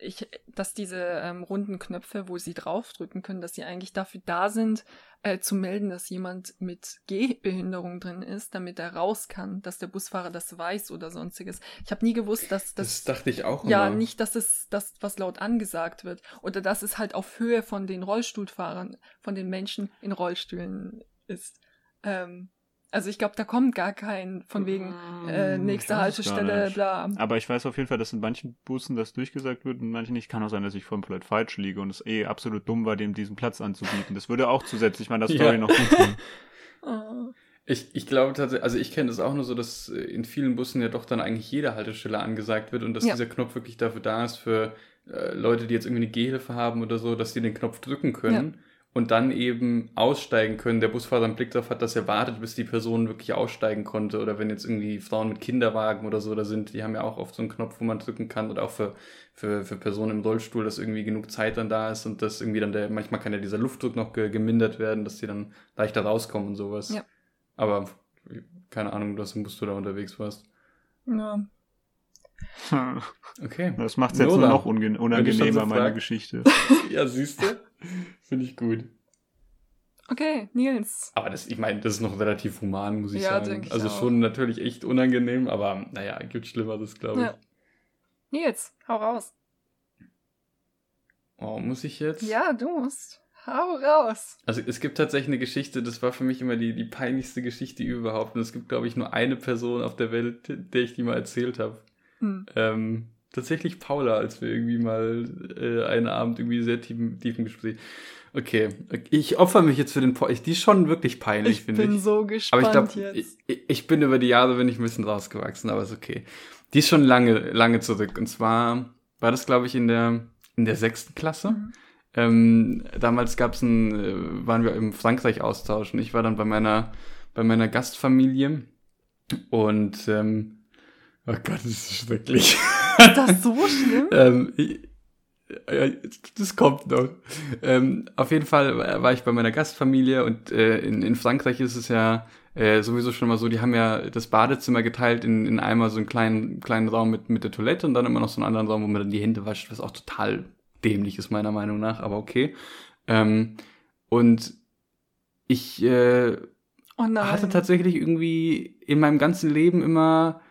runden Knöpfe, wo sie draufdrücken können, dass sie eigentlich dafür da sind, zu melden, dass jemand mit Gehbehinderung drin ist, damit er raus kann, dass der Busfahrer das weiß oder sonstiges. Ich habe nie gewusst, dass das dachte ich auch ja immer. nicht, dass es das, was laut angesagt wird, oder dass es halt auf Höhe von den Rollstuhlfahrern, von den Menschen in Rollstühlen ist. Also ich glaube, da kommt gar kein von wegen nächste Haltestelle, bla. Aber ich weiß auf jeden Fall, dass in manchen Bussen das durchgesagt wird und manchen nicht. Kann auch sein, dass ich komplett falsch liege und es absolut dumm war, dem diesen Platz anzubieten. Das würde auch zusätzlich meiner Story noch gut tun. Oh. Ich glaube tatsächlich, also ich kenne das auch nur so, dass in vielen Bussen ja doch dann eigentlich jede Haltestelle angesagt wird und dass dieser Knopf wirklich dafür da ist für Leute, die jetzt irgendwie eine Gehhilfe haben oder so, dass sie den Knopf drücken können. Ja. Und dann eben aussteigen können. Der Busfahrer einen Blick darauf hat, dass er wartet, bis die Person wirklich aussteigen konnte. Oder wenn jetzt irgendwie Frauen mit Kinderwagen oder so da sind, die haben ja auch oft so einen Knopf, wo man drücken kann. Oder auch für Personen im Rollstuhl, dass irgendwie genug Zeit dann da ist und dass irgendwie dann manchmal kann ja dieser Luftdruck noch gemindert werden, dass die dann leichter rauskommen und sowas. Ja. Aber keine Ahnung, dass im Bus du da unterwegs warst. Ja. Okay. Das macht es jetzt nur noch unangenehmer, meine Geschichte. Ja, siehst du? Finde ich gut. Okay, Nils. Aber das ist noch relativ human, muss ich Ja, sagen. denke ich Also auch. schon natürlich echt unangenehm, aber naja, gibt Schlimmeres, glaube ich. Ja. Nils, hau raus. Oh, muss ich jetzt? Ja, du musst. Hau raus. Also es gibt tatsächlich eine Geschichte, das war für mich immer die peinlichste Geschichte überhaupt. Und es gibt, glaube ich, nur eine Person auf der Welt, der ich die mal erzählt habe. Tatsächlich Paula, als wir irgendwie mal einen Abend irgendwie sehr tiefen Gespräch. Okay, ich opfer mich jetzt für den Podcast. Die ist schon wirklich peinlich, finde ich. Ich bin so gespannt. Aber ich glaube, ich bin über die Jahre, bin ich ein bisschen rausgewachsen, aber ist okay. Die ist schon lange zurück. Und zwar war das, glaube ich, in der 6. Klasse. Damals waren wir im Frankreich-Austausch und ich war dann bei meiner Gastfamilie und oh Gott, das ist schrecklich. Ist das so schlimm? Das kommt noch. Auf jeden Fall war ich bei meiner Gastfamilie und in Frankreich ist es ja sowieso schon mal so, die haben ja das Badezimmer geteilt in einmal so einen kleinen Raum mit der Toilette und dann immer noch so einen anderen Raum, wo man dann die Hände wascht, was auch total dämlich ist, meiner Meinung nach, aber okay. Und ich hatte tatsächlich irgendwie in meinem ganzen Leben immer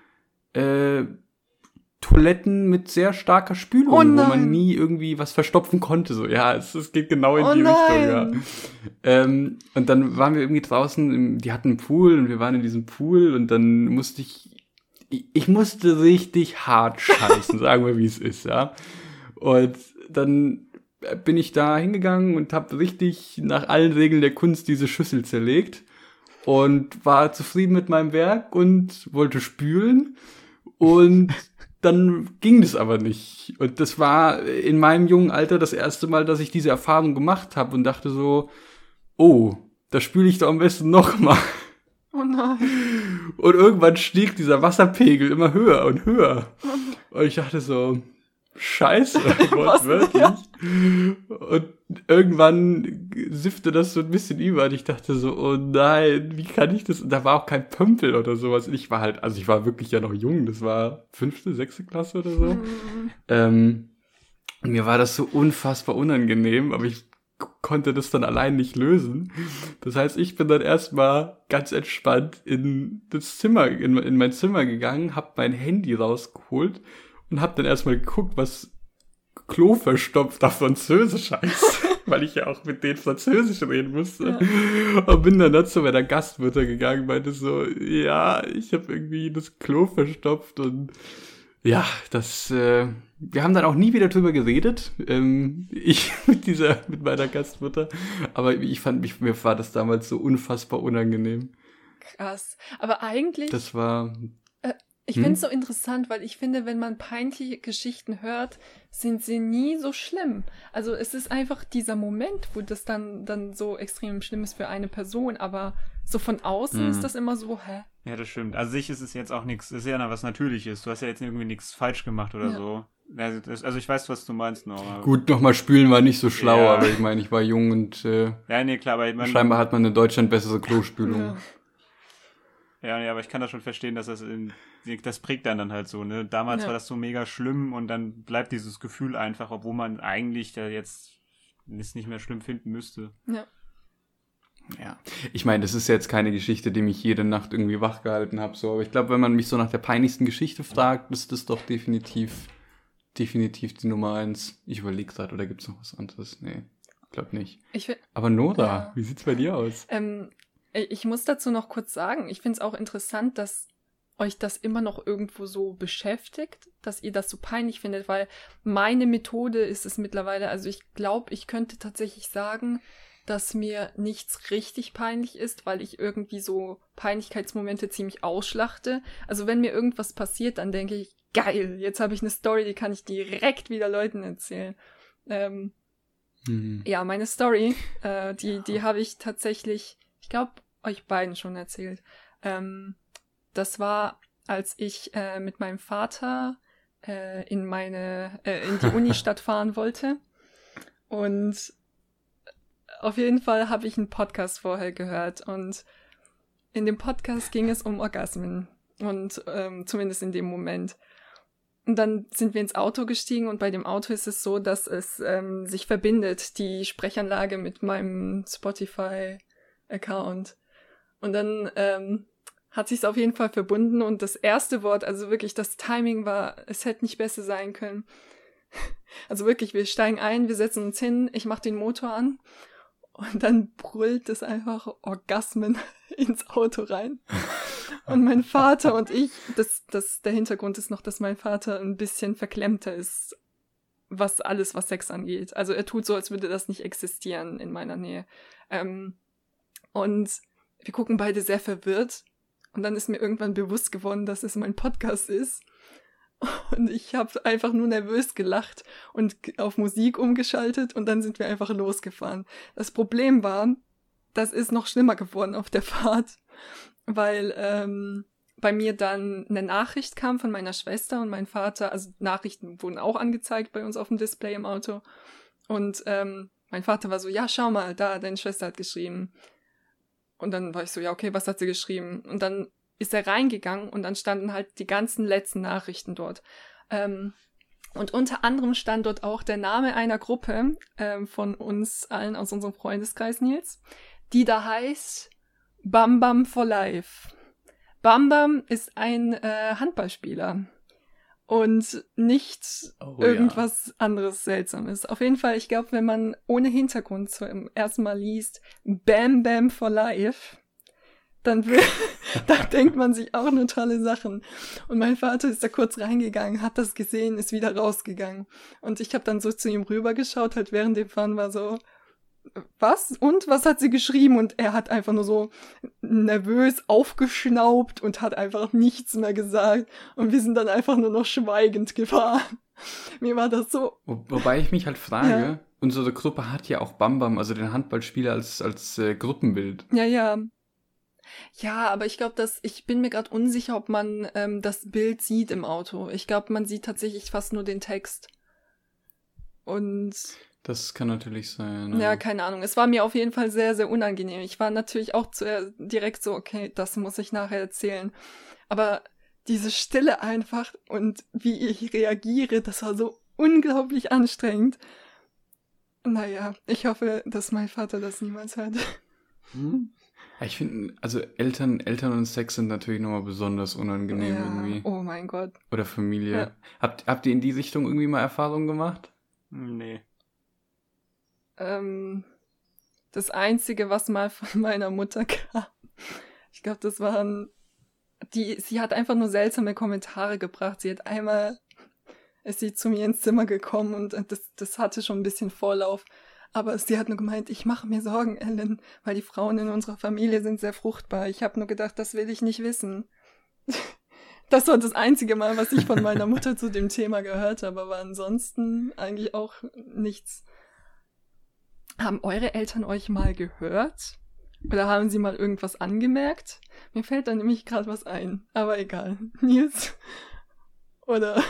Toiletten mit sehr starker Spülung, wo man nie irgendwie was verstopfen konnte. So, ja, es geht genau in die Richtung, ja. Und dann waren wir irgendwie draußen, die hatten einen Pool und wir waren in diesem Pool und dann musste ich musste richtig hart scheißen, sagen wir, wie es ist, ja. Und dann bin ich da hingegangen und habe richtig nach allen Regeln der Kunst diese Schüssel zerlegt und war zufrieden mit meinem Werk und wollte spülen und dann ging das aber nicht. Und das war in meinem jungen Alter das erste Mal, dass ich diese Erfahrung gemacht habe und dachte so, oh, da spüle ich doch am besten nochmal. Oh nein. Und irgendwann stieg dieser Wasserpegel immer höher und höher. Und ich dachte so, Scheiße, wortwörtlich. Und irgendwann siffte das so ein bisschen über und ich dachte so, oh nein, wie kann ich das? Und da war auch kein Pömpel oder sowas. Und ich war wirklich ja noch jung, das war 5., 6. Klasse oder so. Und mir war das so unfassbar unangenehm, aber ich konnte das dann allein nicht lösen. Das heißt, ich bin dann erstmal ganz entspannt in mein Zimmer gegangen, hab mein Handy rausgeholt und hab dann erstmal geguckt, was Klo verstopft auf Französisch heißt, weil ich ja auch mit denen Französisch reden musste. Ja. Und bin dann zu meiner Gastmutter gegangen, meinte so, ja, ich habe irgendwie das Klo verstopft und ja, wir haben dann auch nie wieder drüber geredet, ich mit meiner Gastmutter, aber mir war das damals so unfassbar unangenehm. Krass, aber eigentlich... Das war... Ich finde es so interessant, weil ich finde, wenn man peinliche Geschichten hört, sind sie nie so schlimm. Also es ist einfach dieser Moment, wo das dann so extrem schlimm ist für eine Person, aber so von außen ist das immer so, hä? Ja, das stimmt. Also sich ist es jetzt auch nichts, ist ja was Natürliches. Du hast ja jetzt irgendwie nichts falsch gemacht oder so. Also ich weiß, was du meinst noch. Gut, nochmal spülen war nicht so schlau, aber ich meine, ich war jung und ja, nee, klar, aber scheinbar hat man in Deutschland bessere Klospülung. Ja, aber ich kann das schon verstehen, dass das prägt dann halt so, ne? Damals war das so mega schlimm und dann bleibt dieses Gefühl einfach, obwohl man eigentlich da jetzt es nicht mehr schlimm finden müsste. Ja. Ich meine, das ist jetzt keine Geschichte, die mich jede Nacht irgendwie wachgehalten habe, so, aber ich glaube, wenn man mich so nach der peinlichsten Geschichte fragt, ist das doch definitiv die Nummer 1. Ich überlege gerade, oder gibt's noch was anderes? Nee, glaube nicht. Aber Nora, wie sieht's bei dir aus? Ich muss dazu noch kurz sagen, ich finde es auch interessant, dass euch das immer noch irgendwo so beschäftigt, dass ihr das so peinlich findet, weil meine Methode ist es mittlerweile, also ich glaube, ich könnte tatsächlich sagen, dass mir nichts richtig peinlich ist, weil ich irgendwie so Peinlichkeitsmomente ziemlich ausschlachte. Also wenn mir irgendwas passiert, dann denke ich, geil, jetzt habe ich eine Story, die kann ich direkt wieder Leuten erzählen. Ja, meine Story, die habe ich tatsächlich, ich glaube, euch beiden schon erzählt. Das war, als ich mit meinem Vater in die Unistadt fahren wollte. Und auf jeden Fall habe ich einen Podcast vorher gehört. Und in dem Podcast ging es um Orgasmen. Und zumindest in dem Moment. Und dann sind wir ins Auto gestiegen und bei dem Auto ist es so, dass es sich verbindet, die Sprechanlage mit meinem Spotify-Account. Und dann hat sich's auf jeden Fall verbunden und das erste Wort, also wirklich das Timing war, es hätte nicht besser sein können. Also wirklich, wir steigen ein, wir setzen uns hin, ich mache den Motor an und dann brüllt es einfach Orgasmen ins Auto rein. Und mein Vater und ich, der Hintergrund ist noch, dass mein Vater ein bisschen verklemmter ist, was Sex angeht. Also er tut so, als würde das nicht existieren in meiner Nähe. Und wir gucken beide sehr verwirrt. Und dann ist mir irgendwann bewusst geworden, dass es mein Podcast ist. Und ich habe einfach nur nervös gelacht und auf Musik umgeschaltet und dann sind wir einfach losgefahren. Das Problem war, das ist noch schlimmer geworden auf der Fahrt, weil bei mir dann eine Nachricht kam von meiner Schwester und mein Vater, also Nachrichten wurden auch angezeigt bei uns auf dem Display im Auto. Und mein Vater war so, ja, schau mal, da, deine Schwester hat geschrieben. Und dann war ich so, ja, okay, was hat sie geschrieben? Und dann ist er reingegangen und dann standen halt die ganzen letzten Nachrichten dort. Und unter anderem stand dort auch der Name einer Gruppe von uns allen aus unserem Freundeskreis, Nils, die da heißt Bam Bam for Life. Bam Bam ist ein Handballspieler und nicht irgendwas anderes Seltsames. Auf jeden Fall, ich glaube, wenn man ohne Hintergrund zum ersten Mal liest Bam Bam for Life, dann denkt man sich auch nur tolle Sachen. Und mein Vater ist da kurz reingegangen, hat das gesehen, ist wieder rausgegangen. Und ich habe dann so zu ihm rübergeschaut, halt während dem Fahren war so, was? Und? Was hat sie geschrieben? Und er hat einfach nur so nervös aufgeschnaubt und hat einfach nichts mehr gesagt. Und wir sind dann einfach nur noch schweigend gefahren. Mir war das so... Wobei ich mich halt frage, unsere Gruppe hat ja auch Bam Bam, also den Handballspieler als Gruppenbild. Ja. Ja, aber ich glaube, ich bin mir gerade unsicher, ob man das Bild sieht im Auto. Ich glaube, man sieht tatsächlich fast nur den Text. Und... Das kann natürlich sein. Ja, keine Ahnung. Es war mir auf jeden Fall sehr, sehr unangenehm. Ich war natürlich auch direkt so, okay, das muss ich nachher erzählen. Aber diese Stille einfach und wie ich reagiere, das war so unglaublich anstrengend. Naja, ich hoffe, dass mein Vater das niemals hört. Ich finde, also Eltern und Sex sind natürlich nochmal besonders unangenehm irgendwie. Oh mein Gott. Oder Familie. Ja. Habt ihr in die Richtung irgendwie mal Erfahrungen gemacht? Nee. Das Einzige, was mal von meiner Mutter kam, ich glaube, das waren sie hat einfach nur seltsame Kommentare gebracht. Sie hat einmal, ist sie zu mir ins Zimmer gekommen und das hatte schon ein bisschen Vorlauf. Aber sie hat nur gemeint, ich mache mir Sorgen, Ellen, weil die Frauen in unserer Familie sind sehr fruchtbar. Ich habe nur gedacht, das will ich nicht wissen. Das war das einzige Mal, was ich von meiner Mutter zu dem Thema gehört habe, aber ansonsten eigentlich auch nichts. Haben eure Eltern euch mal gehört? Oder haben sie mal irgendwas angemerkt? Mir fällt da nämlich gerade was ein, aber egal. Nils? Oder?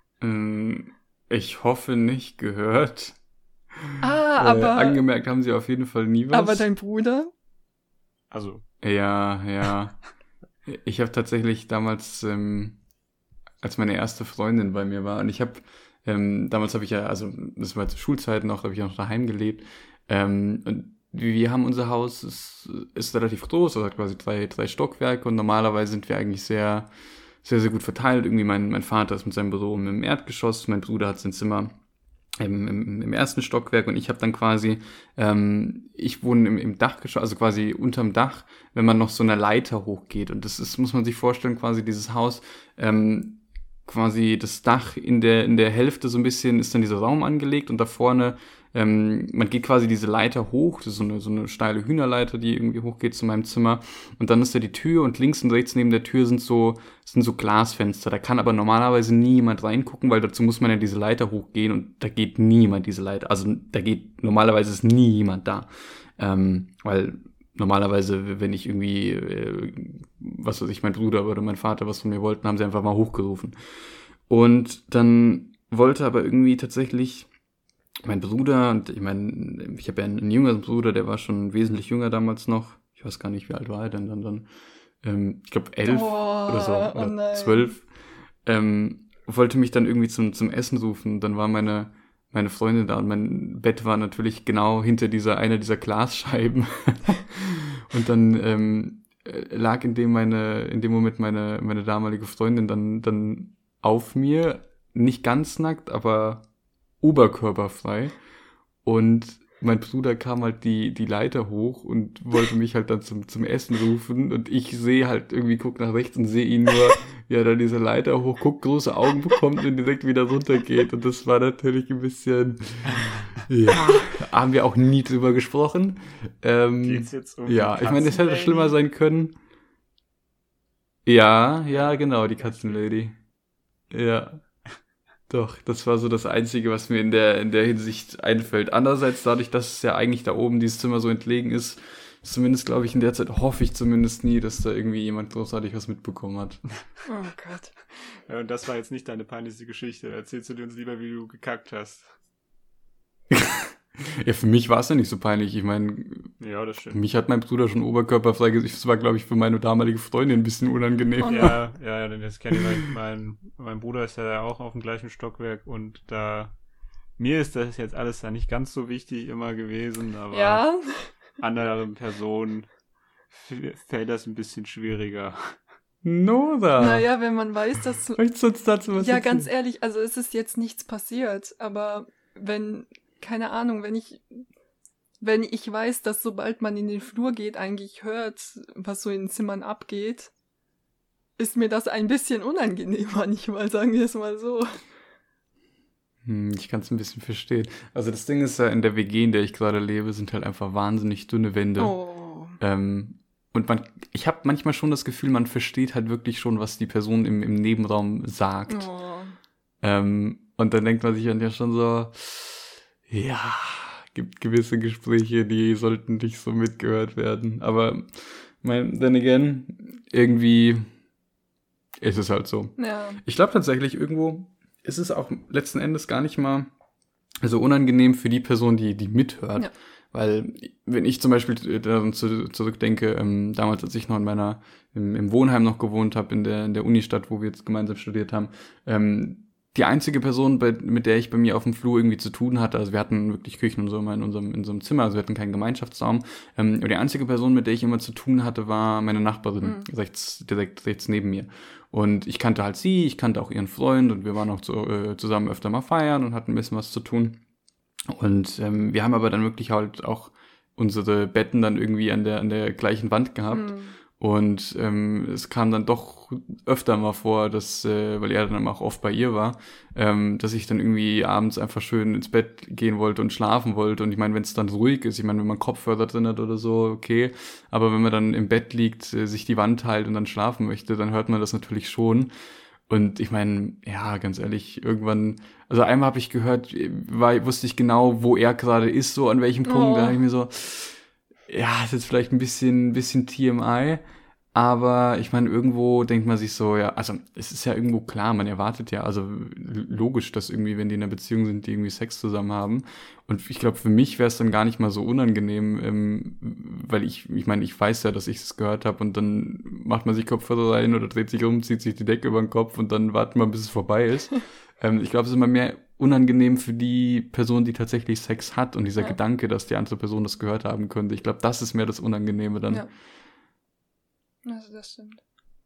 Ich hoffe nicht gehört. Aber... angemerkt haben sie auf jeden Fall nie was. Aber dein Bruder? Also. Ja. Ich habe tatsächlich damals, als meine erste Freundin bei mir war, und damals habe ich ja, also das war zur Schulzeit noch, habe ich noch daheim gelebt, und wir haben unser Haus, ist relativ groß, also hat quasi drei Stockwerke und normalerweise sind wir eigentlich sehr, sehr, sehr gut verteilt. Irgendwie mein Vater ist mit seinem Büro im Erdgeschoss, mein Bruder hat sein Zimmer im ersten Stockwerk und ich habe dann quasi, ich wohne im Dachgeschoss, also quasi unterm Dach, wenn man noch so eine Leiter hochgeht. Und das ist, muss man sich vorstellen, quasi dieses Haus, quasi das Dach in der Hälfte so ein bisschen ist dann dieser Raum angelegt und da vorne, man geht quasi diese Leiter hoch, das ist so eine steile Hühnerleiter, die irgendwie hochgeht zu meinem Zimmer und dann ist da die Tür und links und rechts neben der Tür sind so Glasfenster, da kann aber normalerweise nie jemand reingucken, weil dazu muss man ja diese Leiter hochgehen und da geht niemand diese Leiter, also normalerweise ist nie jemand da, weil normalerweise, wenn ich irgendwie, was weiß ich, mein Bruder oder mein Vater was von mir wollten, haben sie einfach mal hochgerufen. Und dann wollte aber irgendwie tatsächlich mein Bruder, und ich meine, ich habe ja einen jüngeren Bruder, der war schon wesentlich jünger damals noch. Ich weiß gar nicht, wie alt war er denn dann? Ich glaube 11 oder so, oder 12. wollte mich dann irgendwie zum Essen rufen. Dann war meine Freundin da und mein Bett war natürlich genau hinter einer dieser Glasscheiben. Und dann lag in dem Moment meine damalige Freundin dann auf mir, nicht ganz nackt, aber oberkörperfrei. Und mein Bruder kam halt die Leiter hoch und wollte mich halt dann zum Essen rufen. Und ich sehe halt irgendwie, guck nach rechts und sehe ihn nur, wie er dann diese Leiter hoch guckt, große Augen bekommt und direkt wieder runtergeht. Und das war natürlich ein bisschen, ja, haben wir auch nie drüber gesprochen. Geht's jetzt um ja, die ich meine, es hätte Katzenlady? schlimmer sein können. Ja, genau, die Katzenlady. Ja. Doch, das war so das Einzige, was mir in der Hinsicht einfällt. Andererseits, dadurch, dass es ja eigentlich da oben dieses Zimmer so entlegen ist, zumindest glaube ich in der Zeit, hoffe ich zumindest nie, dass da irgendwie jemand großartig was mitbekommen hat. Oh Gott. Ja, und das war jetzt nicht deine peinlichste Geschichte. Erzählst du dir uns lieber, wie du gekackt hast. Ja, für mich war es ja nicht so peinlich. Ich meine, Ja, das für stimmt. mich hat mein Bruder schon oberkörperfrei gesehen. Das war, glaube ich, für meine damalige Freundin ein bisschen unangenehm. Oh. Ja, das kenne ich. Mein Bruder ist ja auch auf dem gleichen Stockwerk und mir ist das jetzt alles da nicht ganz so wichtig immer gewesen, aber Ja, anderen Personen fällt das ein bisschen schwieriger. Nora! naja, wenn man weiß, dass... Möchtest du uns dazu was Ja, erzählen? ganz ehrlich, also es ist jetzt nichts passiert, aber keine Ahnung, wenn ich weiß, dass sobald man in den Flur geht, eigentlich hört, was so in den Zimmern abgeht, ist mir das ein bisschen unangenehm manchmal, sagen wir es mal so. Ich kann es ein bisschen verstehen. Also das Ding ist ja, in der WG, in der ich gerade lebe, sind halt einfach wahnsinnig dünne Wände. Oh. Und ich habe manchmal schon das Gefühl, man versteht halt wirklich schon, was die Person im Nebenraum sagt. Oh. Und dann denkt man sich dann ja schon so, ja, gibt gewisse Gespräche, die sollten nicht so mitgehört werden. Aber, then again, irgendwie ist es halt so. Ja. Ich glaube tatsächlich, irgendwo ist es auch letzten Endes gar nicht mal so unangenehm für die Person, die mithört. Ja. Weil, wenn ich zum Beispiel daran zurückdenke, damals, als ich noch im Wohnheim noch gewohnt habe, in der Unistadt, wo wir jetzt gemeinsam studiert haben, die einzige Person, mit der ich bei mir auf dem Flur irgendwie zu tun hatte, also wir hatten wirklich Küchen und so immer in unserem Zimmer, also wir hatten keinen Gemeinschaftsraum, aber die einzige Person, mit der ich immer zu tun hatte, war meine Nachbarin, direkt rechts neben mir. Und ich kannte halt sie, ich kannte auch ihren Freund und wir waren auch zusammen öfter mal feiern und hatten ein bisschen was zu tun. Und wir haben aber dann wirklich halt auch unsere Betten dann irgendwie an der gleichen Wand gehabt. Und es kam dann doch öfter mal vor, dass, weil er dann auch oft bei ihr war, dass ich dann irgendwie abends einfach schön ins Bett gehen wollte und schlafen wollte. Und ich meine, wenn es dann ruhig ist, ich meine, wenn man Kopfhörer drin hat oder so, okay. Aber wenn man dann im Bett liegt, sich die Wand teilt und dann schlafen möchte, dann hört man das natürlich schon. Und ich meine, ja, ganz ehrlich, irgendwann, also einmal habe ich gehört, wusste ich genau, wo er gerade ist, so an welchem Punkt. Da habe ich mir so, ja, ist jetzt vielleicht ein bisschen TMI, aber ich meine, irgendwo denkt man sich so, ja, also es ist ja irgendwo klar, man erwartet ja, also logisch, dass irgendwie, wenn die in einer Beziehung sind, die irgendwie Sex zusammen haben. Und ich glaube, für mich wäre es dann gar nicht mal so unangenehm, weil ich meine, ich weiß ja, dass ich es gehört habe und dann macht man sich Kopfhörer rein oder dreht sich um, zieht sich die Decke über den Kopf und dann wartet man, bis es vorbei ist. Ich glaube, es ist immer mehr unangenehm für die Person, die tatsächlich Sex hat und dieser Gedanke, dass die andere Person das gehört haben könnte. Ich glaube, das ist mehr das Unangenehme dann. Ja. Also das stimmt.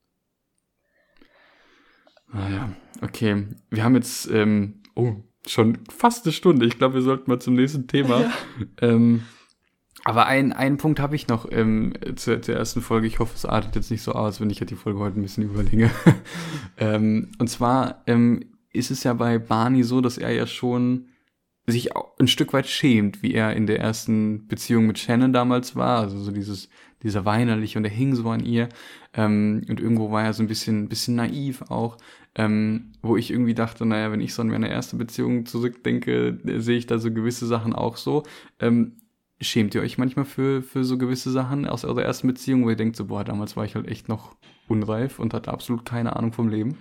Naja, okay. Wir haben jetzt schon fast eine Stunde. Ich glaube, wir sollten mal zum nächsten Thema. Ja. Aber einen Punkt habe ich noch zur ersten Folge. Ich hoffe, es artet jetzt nicht so aus, wenn ich die Folge heute ein bisschen überlege. Und zwar ist es ja bei Barney so, dass er ja schon sich auch ein Stück weit schämt, wie er in der ersten Beziehung mit Shannon damals war. Also so dieser weinerliche und er hing so an ihr. Und irgendwo war er so ein bisschen naiv auch. Wo ich irgendwie dachte, naja, wenn ich so an meine erste Beziehung zurückdenke, sehe ich da so gewisse Sachen auch so. Schämt ihr euch manchmal für so gewisse Sachen aus eurer ersten Beziehung, wo ihr denkt so, boah, damals war ich halt echt noch unreif und hatte absolut keine Ahnung vom Leben?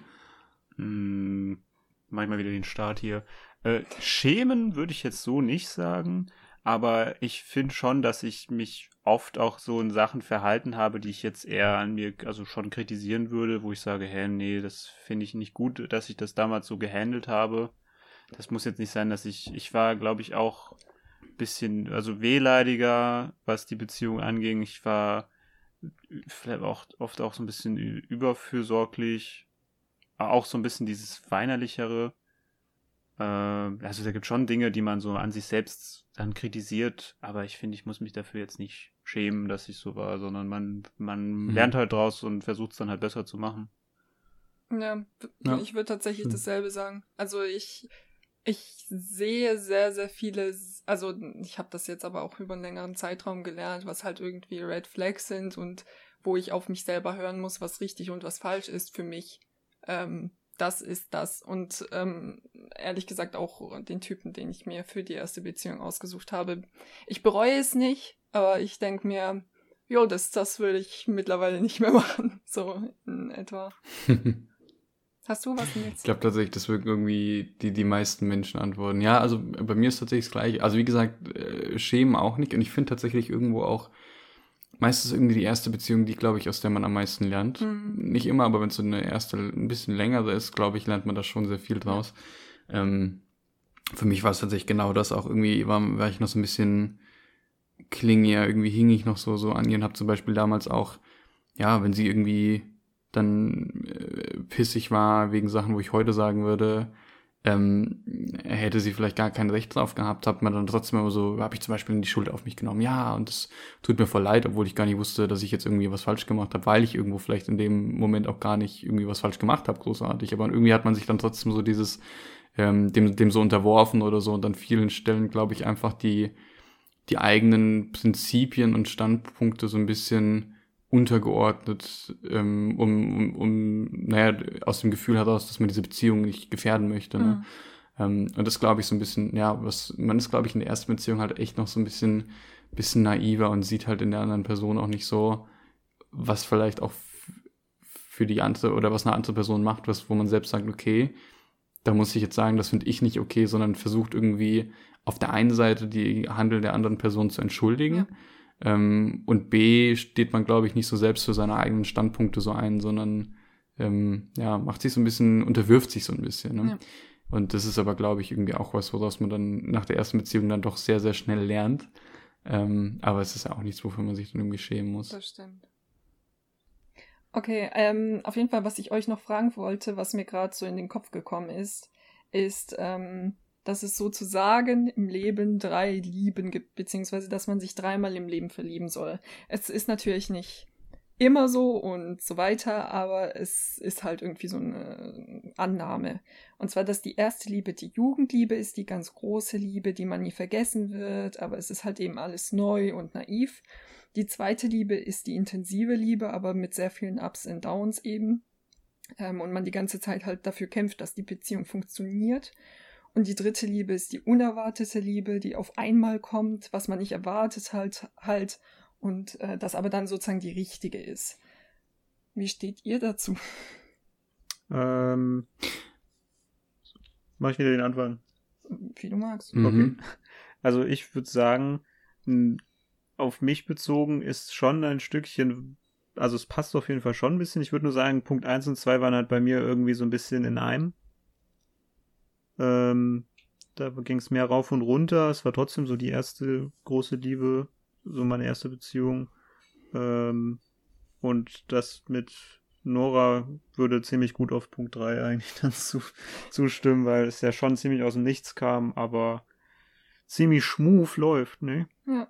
Manchmal wieder den Start hier. Schämen würde ich jetzt so nicht sagen, aber ich finde schon, dass ich mich oft auch so in Sachen verhalten habe, die ich jetzt eher an mir also schon kritisieren würde, wo ich sage, nee, das finde ich nicht gut, dass ich das damals so gehandelt habe. Das muss jetzt nicht sein, dass ich war, glaube ich, auch ein bisschen, also wehleidiger, was die Beziehung anging. Ich war vielleicht auch oft auch so ein bisschen überfürsorglich, auch so ein bisschen dieses Weinerlichere. Also da gibt schon Dinge, die man so an sich selbst dann kritisiert, aber ich finde, ich muss mich dafür jetzt nicht schämen, dass ich so war, sondern man lernt halt draus und versucht es dann halt besser zu machen. Ja, Ja. ich würde tatsächlich dasselbe sagen. Also ich sehe sehr, sehr viele, also ich habe das jetzt aber auch über einen längeren Zeitraum gelernt, was halt irgendwie Red Flags sind und wo ich auf mich selber hören muss, was richtig und was falsch ist für mich. Das ist das. Und ehrlich gesagt auch den Typen, den ich mir für die erste Beziehung ausgesucht habe. Ich bereue es nicht, aber ich denke mir, jo, das würde ich mittlerweile nicht mehr machen. So in etwa. Hast du was denn jetzt? Ich glaube tatsächlich, das wird irgendwie die meisten Menschen antworten. Ja, also bei mir ist tatsächlich das Gleiche. Also wie gesagt, schämen auch nicht. Und ich finde tatsächlich irgendwo auch meistens irgendwie die erste Beziehung, die, glaube ich, aus der man am meisten lernt. Nicht immer, aber wenn es so eine erste ein bisschen länger ist, glaube ich, lernt man da schon sehr viel draus. Für mich war es tatsächlich genau das auch. Irgendwie war ich noch so ein bisschen klingiger, irgendwie hing ich noch so an ihr und habe zum Beispiel damals auch, ja, wenn sie irgendwie dann pissig war wegen Sachen, wo ich heute sagen würde, hätte sie vielleicht gar kein Recht drauf gehabt, hat man dann trotzdem immer so, habe ich zum Beispiel die Schuld auf mich genommen, ja, und es tut mir voll leid, obwohl ich gar nicht wusste, dass ich jetzt irgendwie was falsch gemacht habe, weil ich irgendwo vielleicht in dem Moment auch gar nicht irgendwie was falsch gemacht habe, großartig, aber irgendwie hat man sich dann trotzdem so dieses, dem so unterworfen oder so und an vielen Stellen, glaube ich, einfach die eigenen Prinzipien und Standpunkte so ein bisschen untergeordnet, naja, aus dem Gefühl heraus, dass man diese Beziehung nicht gefährden möchte. Ne? Und das glaube ich so ein bisschen, ja, man ist, glaube ich, in der ersten Beziehung halt echt noch so ein bisschen naiver und sieht halt in der anderen Person auch nicht so, was vielleicht auch für die andere oder was eine andere Person macht, wo man selbst sagt, okay, da muss ich jetzt sagen, das finde ich nicht okay, sondern versucht irgendwie auf der einen Seite die Handel der anderen Person zu entschuldigen. Ja. Und B, steht man, glaube ich, nicht so selbst für seine eigenen Standpunkte so ein, sondern macht sich so ein bisschen, unterwirft sich so ein bisschen. Ne? Ja. Und das ist aber, glaube ich, irgendwie auch was, woraus man dann nach der ersten Beziehung dann doch sehr, sehr schnell lernt. Aber es ist ja auch nichts, wofür man sich dann irgendwie schämen muss. Das stimmt. Okay, auf jeden Fall, was ich euch noch fragen wollte, was mir gerade so in den Kopf gekommen ist, dass es sozusagen im Leben 3 Lieben gibt, beziehungsweise dass man sich 3-mal im Leben verlieben soll. Es ist natürlich nicht immer so und so weiter, aber es ist halt irgendwie so eine Annahme. Und zwar, dass die erste Liebe die Jugendliebe ist, die ganz große Liebe, die man nie vergessen wird, aber es ist halt eben alles neu und naiv. Die zweite Liebe ist die intensive Liebe, aber mit sehr vielen Ups und Downs eben. Und man die ganze Zeit halt dafür kämpft, dass die Beziehung funktioniert. Und die dritte Liebe ist die unerwartete Liebe, die auf einmal kommt, was man nicht erwartet halt und das aber dann sozusagen die richtige ist. Wie steht ihr dazu? Mach ich wieder den Anfang? Wie du magst. Okay. Also ich würde sagen, auf mich bezogen ist schon ein Stückchen, also es passt auf jeden Fall schon ein bisschen. Ich würde nur sagen, Punkt 1 und 2 waren halt bei mir irgendwie so ein bisschen in einem. Da ging es mehr rauf und runter. Es war trotzdem so die erste große Liebe, so meine erste Beziehung. Und das mit Nora würde ziemlich gut auf Punkt 3 eigentlich dann zustimmen, weil es ja schon ziemlich aus dem Nichts kam, aber ziemlich schmuf läuft, ne? Ja.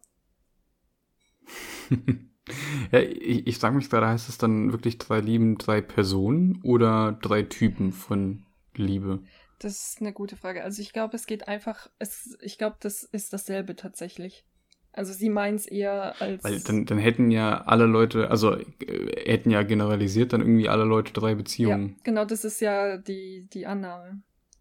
Ja, ich frage mich gerade, heißt es dann wirklich 3 Lieben, 3 Personen oder 3 Typen von Liebe? Das ist eine gute Frage. Also ich glaube, es geht einfach, ich glaube, das ist dasselbe tatsächlich. Also sie meint es eher als... Weil dann hätten ja alle Leute, also hätten ja generalisiert dann irgendwie alle Leute 3 Beziehungen. Ja, genau, das ist ja die Annahme.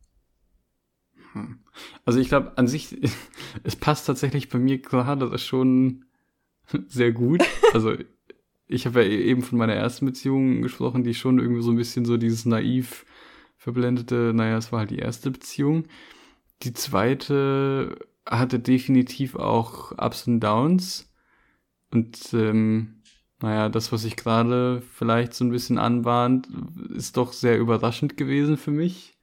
Also ich glaube, an sich, es passt tatsächlich bei mir gerade, das ist schon sehr gut. Also ich habe ja eben von meiner ersten Beziehung gesprochen, die schon irgendwie so ein bisschen so dieses naiv verblendete, naja, es war halt die erste Beziehung. Die zweite hatte definitiv auch Ups und Downs. Und das, was ich gerade vielleicht so ein bisschen anbahnt, ist doch sehr überraschend gewesen für mich.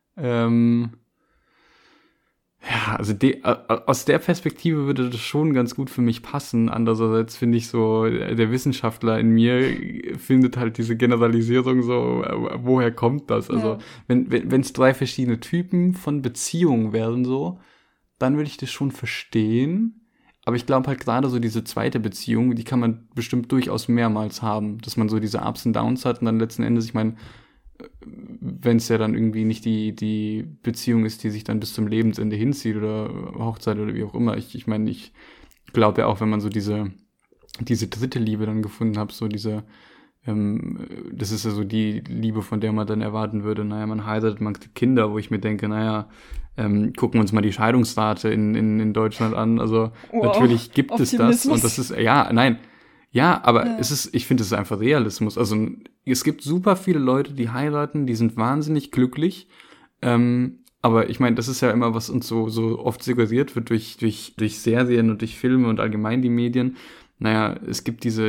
Also aus der Perspektive würde das schon ganz gut für mich passen. Andererseits finde ich so, der Wissenschaftler in mir findet halt diese Generalisierung so, woher kommt das? Also wenn es 3 verschiedene Typen von Beziehungen wären so, dann würde ich das schon verstehen. Aber ich glaube halt gerade so diese zweite Beziehung, die kann man bestimmt durchaus mehrmals haben, dass man so diese Ups und Downs hat und dann letzten Endes, ich meine, wenn es ja dann irgendwie nicht die Beziehung ist, die sich dann bis zum Lebensende hinzieht oder Hochzeit oder wie auch immer. Ich meine, ich glaube ja auch, wenn man so diese dritte Liebe dann gefunden hat, so diese, das ist ja so die Liebe, von der man dann erwarten würde, man heiratet, man kriegt Kinder, wo ich mir denke, gucken wir uns mal die Scheidungsrate in Deutschland an. Also natürlich gibt es das und das ist, aber ich finde, es ist einfach Realismus. Also es gibt super viele Leute, die heiraten, die sind wahnsinnig glücklich. Aber ich meine, das ist ja immer, was uns so oft suggeriert wird durch Serien und durch Filme und allgemein die Medien. Es gibt diese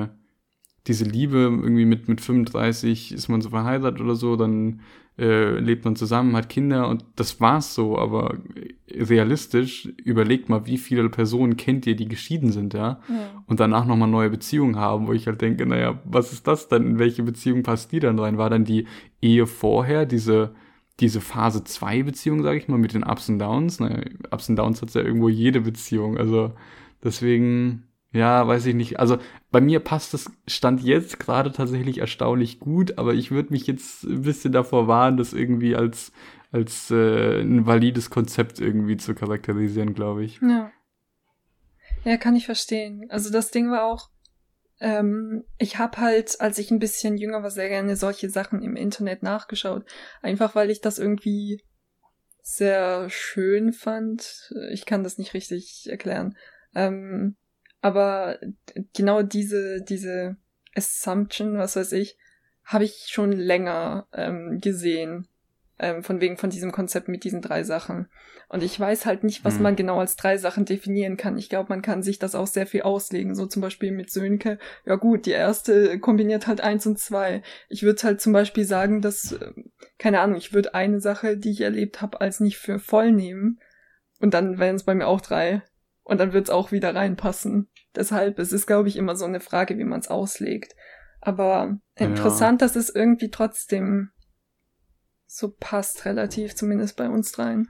Liebe irgendwie mit 35 ist man so verheiratet oder so, dann lebt man zusammen, hat Kinder und das war's so, aber realistisch, überlegt mal, wie viele Personen kennt ihr, die geschieden sind, und danach nochmal neue Beziehungen haben, wo ich halt denke, was ist das denn, in welche Beziehung passt die dann rein? War dann die Ehe vorher, diese Phase 2 Beziehung, sage ich mal, mit den Ups und Downs? Ups und Downs hat's ja irgendwo jede Beziehung, also deswegen... Ja, weiß ich nicht. Also bei mir passt das Stand jetzt gerade tatsächlich erstaunlich gut, aber ich würde mich jetzt ein bisschen davor warnen, das irgendwie als ein valides Konzept irgendwie zu charakterisieren, glaube ich. Ja, kann ich verstehen. Also das Ding war auch, ich habe halt, als ich ein bisschen jünger war, sehr gerne solche Sachen im Internet nachgeschaut. Einfach, weil ich das irgendwie sehr schön fand. Ich kann das nicht richtig erklären. Aber genau diese Assumption, was weiß ich, habe ich schon länger gesehen. Von diesem Konzept mit diesen 3 Sachen. Und ich weiß halt nicht, was man genau als 3 Sachen definieren kann. Ich glaube, man kann sich das auch sehr viel auslegen. So zum Beispiel mit Sönke. Ja gut, die erste kombiniert halt 1 und 2. Ich würde halt zum Beispiel sagen, dass, keine Ahnung, ich würde eine Sache, die ich erlebt habe, als nicht für voll nehmen. Und dann wären es bei mir auch 3. Und dann wird's auch wieder reinpassen. Deshalb, es ist, glaube ich, immer so eine Frage, wie man es auslegt. Aber interessant, dass es irgendwie trotzdem so passt, relativ, zumindest bei uns dreien.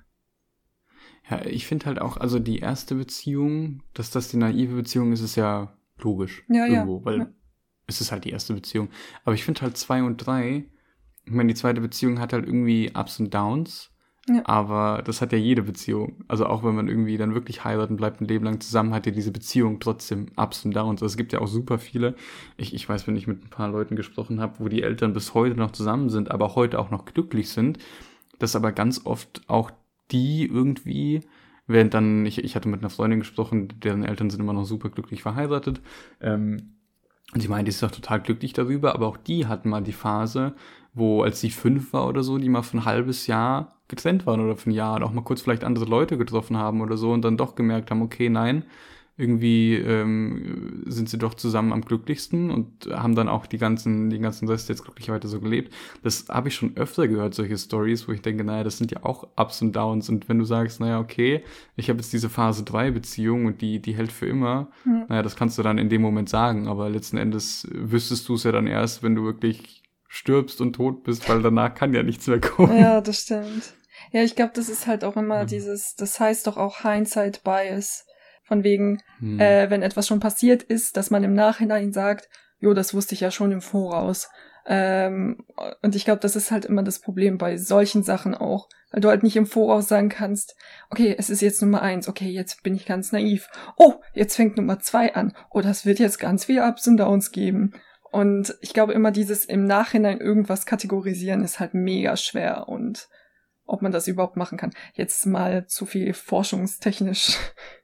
Ja, ich finde halt auch, also die erste Beziehung, dass das die naive Beziehung ist, ist ja logisch. Irgendwo, weil es ist halt die erste Beziehung. Aber ich finde halt 2 und 3, ich meine, die zweite Beziehung hat halt irgendwie Ups und Downs. Ja. Aber das hat ja jede Beziehung. Also auch wenn man irgendwie dann wirklich heiratet und bleibt ein Leben lang zusammen, hat ja diese Beziehung trotzdem Ups und Downs. Also es gibt ja auch super viele, ich weiß, wenn ich mit ein paar Leuten gesprochen habe, wo die Eltern bis heute noch zusammen sind, aber heute auch noch glücklich sind, dass aber ganz oft auch die irgendwie, während dann, ich hatte mit einer Freundin gesprochen, deren Eltern sind immer noch super glücklich verheiratet, und die meinte, die ist doch total glücklich darüber, aber auch die hatten mal die Phase, wo, als sie 5 war oder so, die mal für ein halbes Jahr getrennt waren oder für ein Jahr und auch mal kurz vielleicht andere Leute getroffen haben oder so und dann doch gemerkt haben, okay, nein, irgendwie sind sie doch zusammen am glücklichsten und haben dann auch die ganzen Rest jetzt glücklich weiter so gelebt. Das habe ich schon öfter gehört, solche Stories, wo ich denke, das sind ja auch Ups und Downs und wenn du sagst, okay, ich habe jetzt diese Phase 3 Beziehung und die hält für immer, das kannst du dann in dem Moment sagen, aber letzten Endes wüsstest du es ja dann erst, wenn du wirklich stirbst und tot bist, weil danach kann ja nichts mehr kommen. Ja, das stimmt. Ja, ich glaube, das ist halt auch immer das heißt doch auch Hindsight Bias, von wegen, wenn etwas schon passiert ist, dass man im Nachhinein sagt, das wusste ich ja schon im Voraus. Und ich glaube, das ist halt immer das Problem bei solchen Sachen auch, weil du halt nicht im Voraus sagen kannst, okay, es ist jetzt Nummer 1, okay, jetzt bin ich ganz naiv. Oh, jetzt fängt Nummer 2 an. Oh, das wird jetzt ganz viel Ups und Downs geben. Und ich glaube immer dieses im Nachhinein irgendwas kategorisieren ist halt mega schwer und ob man das überhaupt machen kann. Jetzt mal zu viel forschungstechnisch.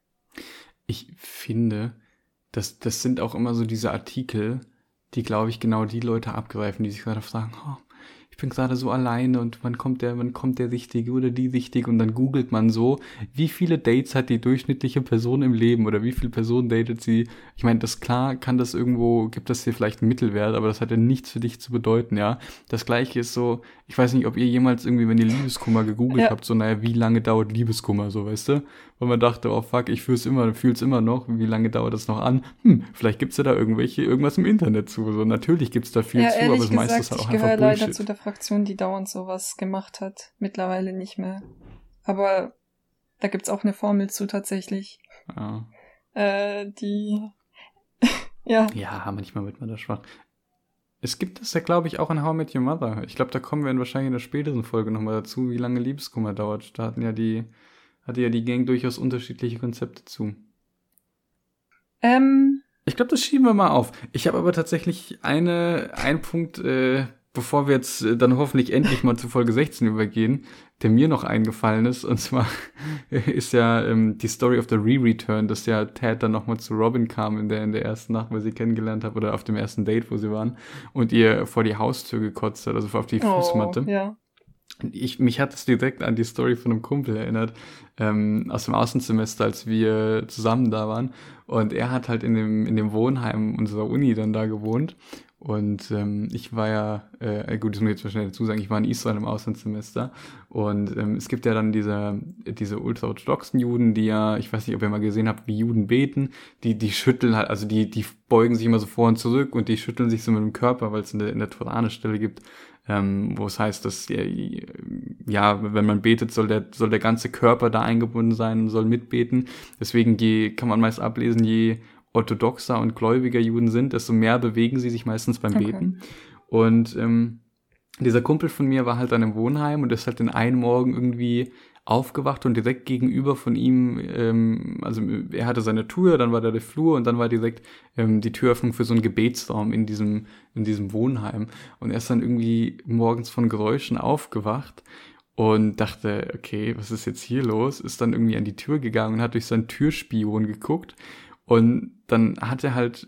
Ich finde, das sind auch immer so diese Artikel, die, glaube ich, genau die Leute abgreifen, die sich gerade fragen, bin gerade so alleine und wann kommt der Richtige oder die Richtige, und dann googelt man so, wie viele Dates hat die durchschnittliche Person im Leben oder wie viele Personen datet sie. Ich meine, das klar gibt das hier vielleicht einen Mittelwert, aber das hat ja nichts für dich zu bedeuten, ja. Das Gleiche ist so, ich weiß nicht, ob ihr jemals irgendwie, wenn ihr Liebeskummer gegoogelt habt, so, naja, wie lange dauert Liebeskummer, so, weißt du? Weil man dachte, oh fuck, ich fühl's immer noch, wie lange dauert das noch an? Vielleicht gibt's ja da irgendwas im Internet zu, so, natürlich gibt's da viel zu, aber das meiste ist halt auch einfach Bullshit. Ich gehöre leider zu der Fraktion, die dauernd sowas gemacht hat, mittlerweile nicht mehr. Aber da gibt's auch eine Formel zu, tatsächlich. Ja. Ja, manchmal wird man da schwach. Es gibt das ja, glaube ich, auch in How I Met Your Mother. Ich glaube, da kommen wir wahrscheinlich in der späteren Folge nochmal dazu, wie lange Liebeskummer dauert. Da hatte ja die Gang durchaus unterschiedliche Konzepte zu. Ich glaube, das schieben wir mal auf. Ich habe aber tatsächlich einen Punkt, bevor wir jetzt dann hoffentlich endlich mal zu Folge 16 übergehen, der mir noch eingefallen ist. Und zwar ist ja die Story of the Re-Return, dass ja Ted dann nochmal zu Robin kam in der ersten Nacht, weil sie kennengelernt hat, oder auf dem ersten Date, wo sie waren, und ihr vor die Haustür gekotzt hat, also auf die Fußmatte. Ja. Mich hat es direkt an die Story von einem Kumpel erinnert, aus dem Außensemester, als wir zusammen da waren. Und er hat halt in dem Wohnheim unserer Uni dann da gewohnt. Und ich war ja, gut, das muss ich jetzt mal schnell dazu sagen, ich war in Israel im Auslandssemester. Und es gibt ja dann diese ultraorthodoxen Juden, die ja, ich weiß nicht, ob ihr mal gesehen habt, wie Juden beten, die schütteln halt, also die beugen sich immer so vor und zurück und die schütteln sich so mit dem Körper, weil es in der Tora eine Stelle gibt, wo es heißt, dass wenn man betet, soll der ganze Körper da eingebunden sein und soll mitbeten. Deswegen kann man meist ablesen, je orthodoxer und gläubiger Juden sind, desto mehr bewegen sie sich meistens beim Beten. Und dieser Kumpel von mir war halt dann im Wohnheim und ist halt den einen Morgen irgendwie aufgewacht und direkt gegenüber von ihm, also er hatte seine Tür, dann war da der Flur und dann war direkt die Türöffnung für so einen Gebetsraum in diesem Wohnheim. Und er ist dann irgendwie morgens von Geräuschen aufgewacht und dachte, okay, was ist jetzt hier los? Ist dann irgendwie an die Tür gegangen und hat durch seinen Türspion geguckt. Und dann hat er halt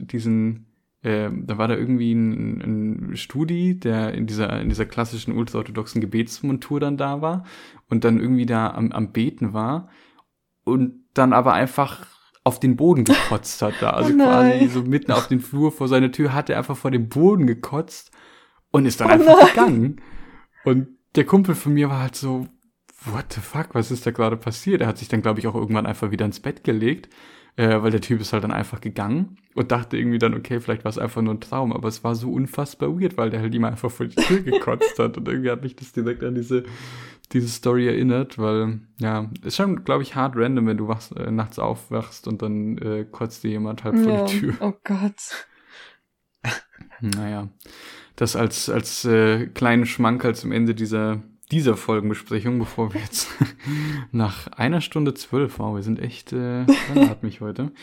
da war da irgendwie ein Studi, der in dieser klassischen ultraorthodoxen Gebetsmontur dann da war und dann irgendwie da am Beten war und dann aber einfach auf den Boden gekotzt hat da. Also quasi so mitten auf den Flur vor seiner Tür hat er einfach vor dem Boden gekotzt und ist dann einfach gegangen. Und der Kumpel von mir war halt so, what the fuck, was ist da gerade passiert? Er hat sich dann, glaube ich, auch irgendwann einfach wieder ins Bett gelegt. Weil der Typ ist halt dann einfach gegangen und dachte irgendwie dann, okay, vielleicht war es einfach nur ein Traum, aber es war so unfassbar weird, weil der halt immer einfach vor die Tür gekotzt hat und irgendwie hat mich das direkt an diese Story erinnert, weil, ja, ist schon, glaube ich, hart random, wenn du nachts aufwachst und dann kotzt dir jemand halt vor die Tür. Oh Gott. Naja, das als kleinen Schmankerl zum Ende dieser Folgenbesprechung, bevor wir jetzt nach 1 Stunde 12, wow, wir sind echt langatmig heute,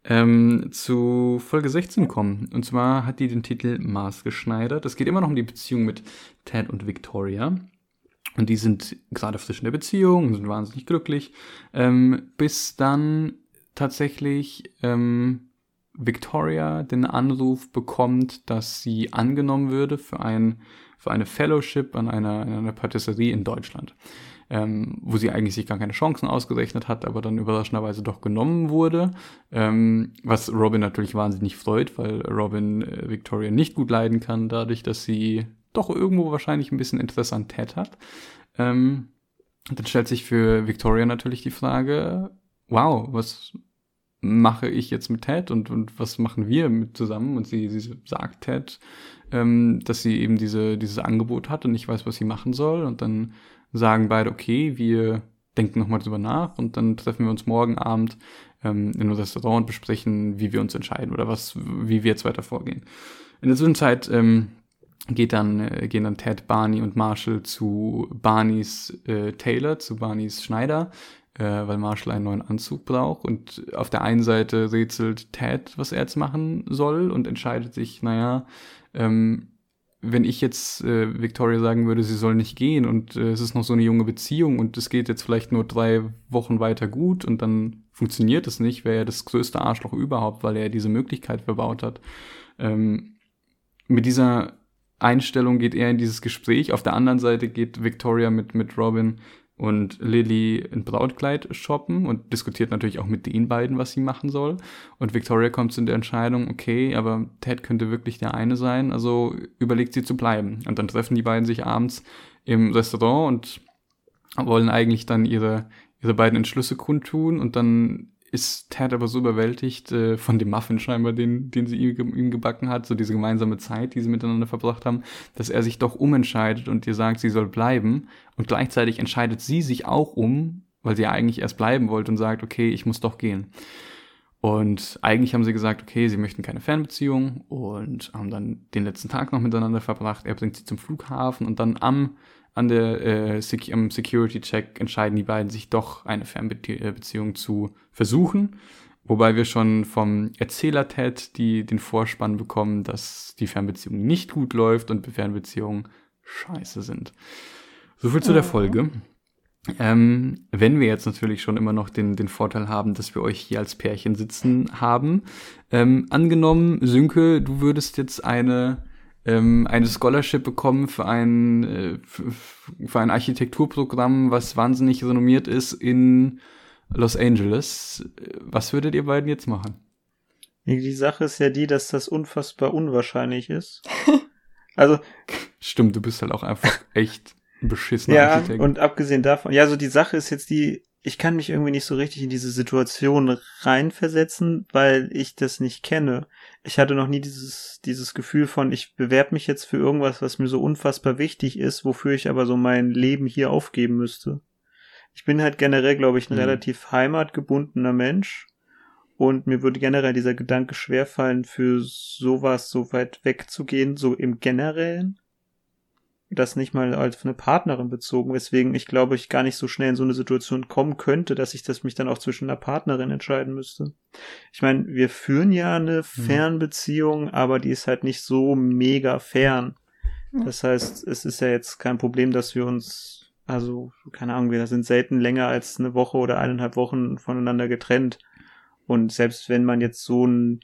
zu Folge 16 kommen. Und zwar hat die den Titel Maßgeschneidert. Es geht immer noch um die Beziehung mit Ted und Victoria. Und die sind gerade frisch in der Beziehung und sind wahnsinnig glücklich, bis dann tatsächlich Victoria den Anruf bekommt, dass sie angenommen würde für eine Fellowship an einer Patisserie in Deutschland, wo sie eigentlich sich gar keine Chancen ausgerechnet hat, aber dann überraschenderweise doch genommen wurde, was Robin natürlich wahnsinnig freut, weil Robin Victoria nicht gut leiden kann, dadurch, dass sie doch irgendwo wahrscheinlich ein bisschen Interesse an Ted hat. Dann stellt sich für Victoria natürlich die Frage, wow, was mache ich jetzt mit Ted und was machen wir mit zusammen? Und sie sagt Ted, dass sie eben dieses Angebot hat und nicht weiß, was sie machen soll. Und dann sagen beide, okay, wir denken nochmal drüber nach und dann treffen wir uns morgen Abend in einem Restaurant und besprechen, wie wir uns entscheiden oder wie wir jetzt weiter vorgehen. In der Zwischenzeit gehen dann Ted, Barney und Marshall zu Barneys Tailor, zu Barneys Schneider, weil Marshall einen neuen Anzug braucht. Und auf der einen Seite rätselt Ted, was er jetzt machen soll und entscheidet sich, wenn ich jetzt Victoria sagen würde, sie soll nicht gehen und es ist noch so eine junge Beziehung und es geht jetzt vielleicht nur 3 Wochen weiter gut und dann funktioniert es nicht, wäre er das größte Arschloch überhaupt, weil er diese Möglichkeit verbaut hat. Mit dieser Einstellung geht eher in dieses Gespräch. Auf der anderen Seite geht Victoria mit Robin und Lily ein Brautkleid shoppen und diskutiert natürlich auch mit den beiden, was sie machen soll. Und Victoria kommt zu der Entscheidung, okay, aber Ted könnte wirklich der eine sein, also überlegt sie zu bleiben. Und dann treffen die beiden sich abends im Restaurant und wollen eigentlich dann ihre beiden Entschlüsse kundtun. Und dann ist Ted aber so überwältigt von dem Muffin scheinbar, den sie ihm gebacken hat, so diese gemeinsame Zeit, die sie miteinander verbracht haben, dass er sich doch umentscheidet und ihr sagt, sie soll bleiben. Und gleichzeitig entscheidet sie sich auch weil sie ja eigentlich erst bleiben wollte und sagt, okay, ich muss doch gehen. Und eigentlich haben sie gesagt, okay, sie möchten keine Fernbeziehung und haben dann den letzten Tag noch miteinander verbracht. Er bringt sie zum Flughafen und dann am Security-Check entscheiden die beiden sich doch eine Fernbeziehung zu versuchen. Wobei wir schon vom Erzähler Ted den Vorspann bekommen, dass die Fernbeziehung nicht gut läuft und Fernbeziehungen scheiße sind. Soviel zu der Folge. Wenn wir jetzt natürlich schon immer noch den Vorteil haben, dass wir euch hier als Pärchen sitzen haben. Angenommen, Sönke, du würdest jetzt eine Scholarship bekommen für ein Architekturprogramm, was wahnsinnig renommiert ist in Los Angeles. Was würdet ihr beiden jetzt machen? Die Sache ist ja die, dass das unfassbar unwahrscheinlich ist. Also stimmt, du bist halt auch einfach echt ein beschissener Architekt. Ja, und abgesehen davon, ja, so die Sache ist jetzt ich kann mich irgendwie nicht so richtig in diese Situation reinversetzen, weil ich das nicht kenne. Ich hatte noch nie dieses Gefühl von, ich bewerbe mich jetzt für irgendwas, was mir so unfassbar wichtig ist, wofür ich aber so mein Leben hier aufgeben müsste. Ich bin halt generell, glaube ich, ein relativ heimatgebundener Mensch und mir würde generell dieser Gedanke schwerfallen, für sowas so weit wegzugehen, so im Generellen. Das nicht mal als eine Partnerin bezogen, weswegen ich glaube, ich gar nicht so schnell in so eine Situation kommen könnte, dass ich mich dann auch zwischen einer Partnerin entscheiden müsste. Ich meine, wir führen ja eine Fernbeziehung, aber die ist halt nicht so mega fern. Das heißt, es ist ja jetzt kein Problem, dass wir uns, also, keine Ahnung, wir sind selten länger als eine Woche oder 1,5 Wochen voneinander getrennt. Und selbst wenn man jetzt so ein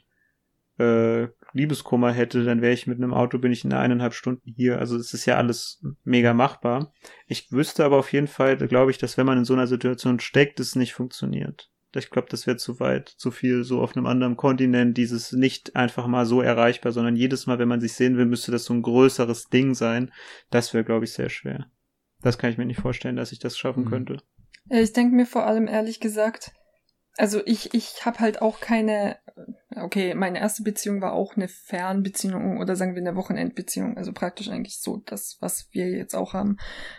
Liebeskummer hätte, dann wäre ich mit einem Auto, bin ich in 1,5 Stunden hier. Also es ist ja alles mega machbar. Ich wüsste aber auf jeden Fall, glaube ich, dass wenn man in so einer Situation steckt, es nicht funktioniert. Ich glaube, das wäre zu weit, zu viel so auf einem anderen Kontinent, dieses nicht einfach mal so erreichbar, sondern jedes Mal, wenn man sich sehen will, müsste das so ein größeres Ding sein. Das wäre, glaube ich, sehr schwer. Das kann ich mir nicht vorstellen, dass ich das schaffen könnte. Ich denke mir vor allem ehrlich gesagt, also ich habe halt auch keine, okay, meine erste Beziehung war auch eine Fernbeziehung oder sagen wir eine Wochenendbeziehung, also praktisch eigentlich so das, was wir jetzt auch haben.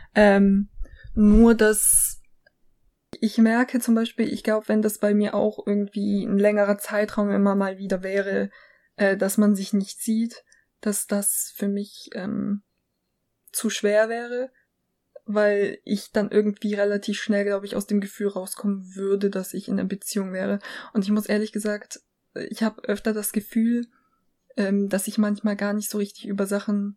Nur, dass ich merke zum Beispiel, ich glaube, wenn das bei mir auch irgendwie ein längerer Zeitraum immer mal wieder wäre, dass man sich nicht sieht, dass das für mich zu schwer wäre, weil ich dann irgendwie relativ schnell, glaube ich, aus dem Gefühl rauskommen würde, dass ich in einer Beziehung wäre. Und ich muss ehrlich gesagt, ich habe öfter das Gefühl, dass ich manchmal gar nicht so richtig über Sachen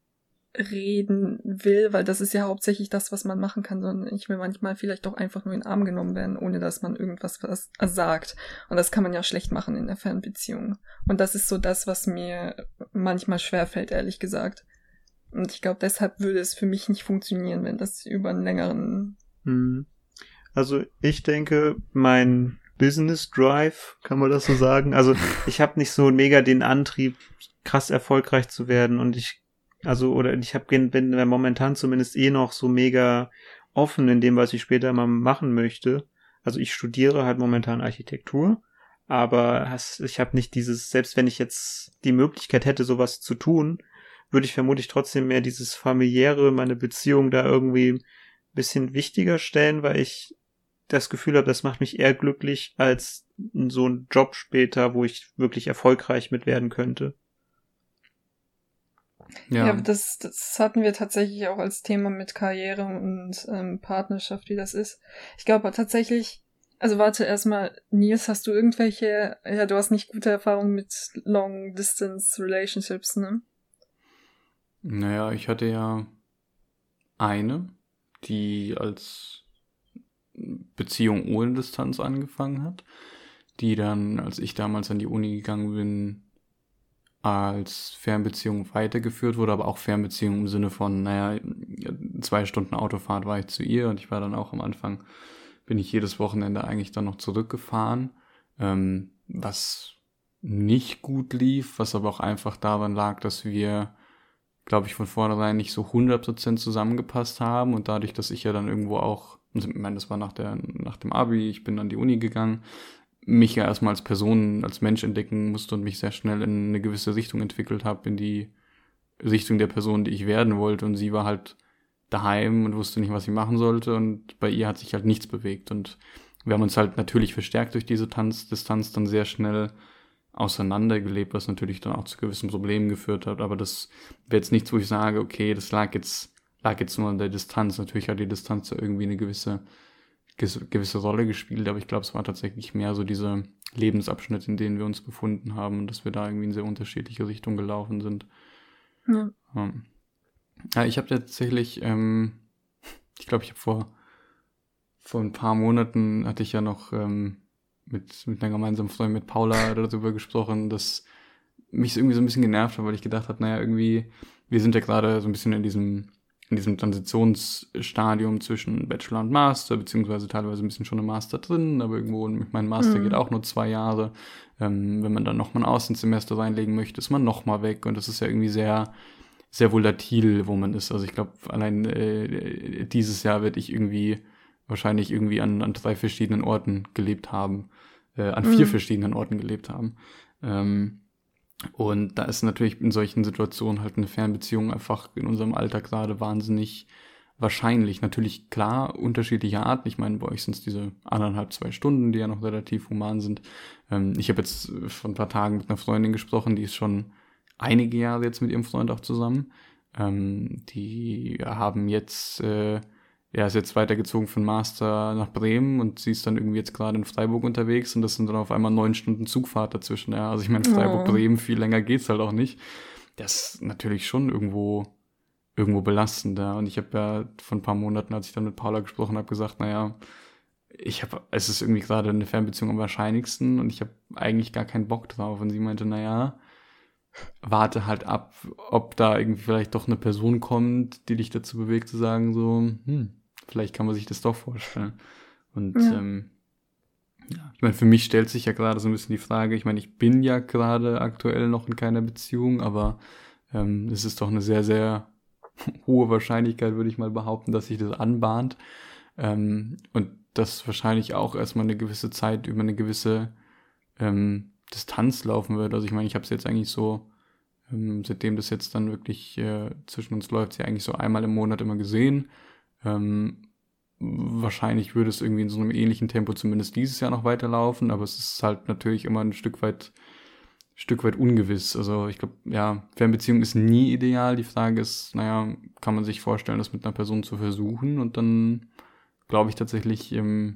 reden will, weil das ist ja hauptsächlich das, was man machen kann, sondern ich will manchmal vielleicht auch einfach nur in den Arm genommen werden, ohne dass man irgendwas sagt. Und das kann man ja schlecht machen in der Fernbeziehung. Und das ist so das, was mir manchmal schwerfällt, ehrlich gesagt. Und ich glaube, deshalb würde es für mich nicht funktionieren, wenn das über einen längeren... Also ich denke, mein Business Drive, kann man das so sagen? Also ich habe nicht so mega den Antrieb, krass erfolgreich zu werden und bin momentan zumindest noch so mega offen in dem, was ich später mal machen möchte. Also ich studiere halt momentan Architektur, aber ich habe nicht selbst wenn ich jetzt die Möglichkeit hätte, sowas zu tun, würde ich vermutlich trotzdem mehr dieses familiäre, meine Beziehung da irgendwie ein bisschen wichtiger stellen, weil ich das Gefühl habe, das macht mich eher glücklich als so ein Job später, wo ich wirklich erfolgreich mit werden könnte. Ja, das hatten wir tatsächlich auch als Thema mit Karriere und Partnerschaft, wie das ist. Ich glaube tatsächlich, also warte erstmal, Nils, hast du irgendwelche, du hast nicht gute Erfahrungen mit Long-Distance-Relationships, ne? Naja, ich hatte ja eine, die als Beziehung ohne Distanz angefangen hat, die dann, als ich damals an die Uni gegangen bin, als Fernbeziehung weitergeführt wurde, aber auch Fernbeziehung im Sinne von, 2 Stunden Autofahrt war ich zu ihr und ich war dann auch am Anfang, bin ich jedes Wochenende eigentlich dann noch zurückgefahren, was nicht gut lief, was aber auch einfach daran lag, dass wir, glaube ich, von vornherein nicht so 100% zusammengepasst haben und dadurch, dass ich ja dann irgendwo auch, ich meine, das war nach dem Abi, ich bin an die Uni gegangen, mich ja erstmal als Person, als Mensch entdecken musste und mich sehr schnell in eine gewisse Richtung entwickelt habe, in die Richtung der Person, die ich werden wollte. Und sie war halt daheim und wusste nicht, was sie machen sollte. Und bei ihr hat sich halt nichts bewegt. Und wir haben uns halt natürlich verstärkt durch diese Distanz dann sehr schnell auseinandergelebt, was natürlich dann auch zu gewissen Problemen geführt hat. Aber das wäre jetzt nichts, wo ich sage, okay, das lag jetzt nur an der Distanz. Natürlich hat die Distanz ja irgendwie eine gewisse Rolle gespielt, aber ich glaube, es war tatsächlich mehr so dieser Lebensabschnitt, in dem wir uns befunden haben und dass wir da irgendwie in sehr unterschiedliche Richtungen gelaufen sind. Ja. Ja, ich habe tatsächlich, ich glaube, ich habe vor ein paar Monaten hatte ich ja noch mit einer gemeinsamen Freundin, mit Paula, darüber gesprochen, dass mich irgendwie so ein bisschen genervt hat, weil ich gedacht habe, irgendwie, wir sind ja gerade so ein bisschen in diesem Transitionsstadium zwischen Bachelor und Master, beziehungsweise teilweise ein bisschen schon im Master drin, aber irgendwo, mein Master geht auch nur 2 Jahre. Wenn man dann nochmal ein Außensemester reinlegen möchte, ist man nochmal weg und das ist ja irgendwie sehr, sehr volatil, wo man ist. Also ich glaube, allein dieses Jahr werde ich wahrscheinlich irgendwie an 3 verschiedenen Orten gelebt haben, an 4 verschiedenen Orten gelebt haben. Und da ist natürlich in solchen Situationen halt eine Fernbeziehung einfach in unserem Alltag gerade wahnsinnig wahrscheinlich. Natürlich klar, unterschiedliche Arten. Ich meine, bei euch sind es diese 1,5, 2 Stunden, die ja noch relativ human sind. Ich habe jetzt vor ein paar Tagen mit einer Freundin gesprochen, die ist schon einige Jahre jetzt mit ihrem Freund auch zusammen. Die haben jetzt, er ist jetzt weitergezogen von Master nach Bremen und sie ist dann irgendwie jetzt gerade in Freiburg unterwegs und das sind dann auf einmal 9 Stunden Zugfahrt dazwischen. Ja, also ich meine, Freiburg-Bremen, viel länger geht's halt auch nicht. Das ist natürlich schon irgendwo belastend, ja. Und ich habe ja vor ein paar Monaten, als ich dann mit Paula gesprochen habe, gesagt, es ist irgendwie gerade eine Fernbeziehung am wahrscheinlichsten und ich habe eigentlich gar keinen Bock drauf. Und sie meinte, warte halt ab, ob da irgendwie vielleicht doch eine Person kommt, die dich dazu bewegt zu sagen so, vielleicht kann man sich das doch vorstellen. Und ich meine, für mich stellt sich ja gerade so ein bisschen die Frage, ich meine, ich bin ja gerade aktuell noch in keiner Beziehung, aber es ist doch eine sehr, sehr hohe Wahrscheinlichkeit, würde ich mal behaupten, dass sich das anbahnt. Und das wahrscheinlich auch erstmal eine gewisse Zeit über eine gewisse Distanz laufen wird. Also ich meine, ich habe es jetzt eigentlich so, seitdem das jetzt dann wirklich zwischen uns läuft, ja eigentlich so einmal im Monat immer gesehen. Wahrscheinlich würde es irgendwie in so einem ähnlichen Tempo zumindest dieses Jahr noch weiterlaufen, aber es ist halt natürlich immer ein Stück weit ungewiss. Also ich glaube, Fernbeziehung ist nie ideal. Die Frage ist, kann man sich vorstellen, das mit einer Person zu versuchen? Und dann glaube ich tatsächlich,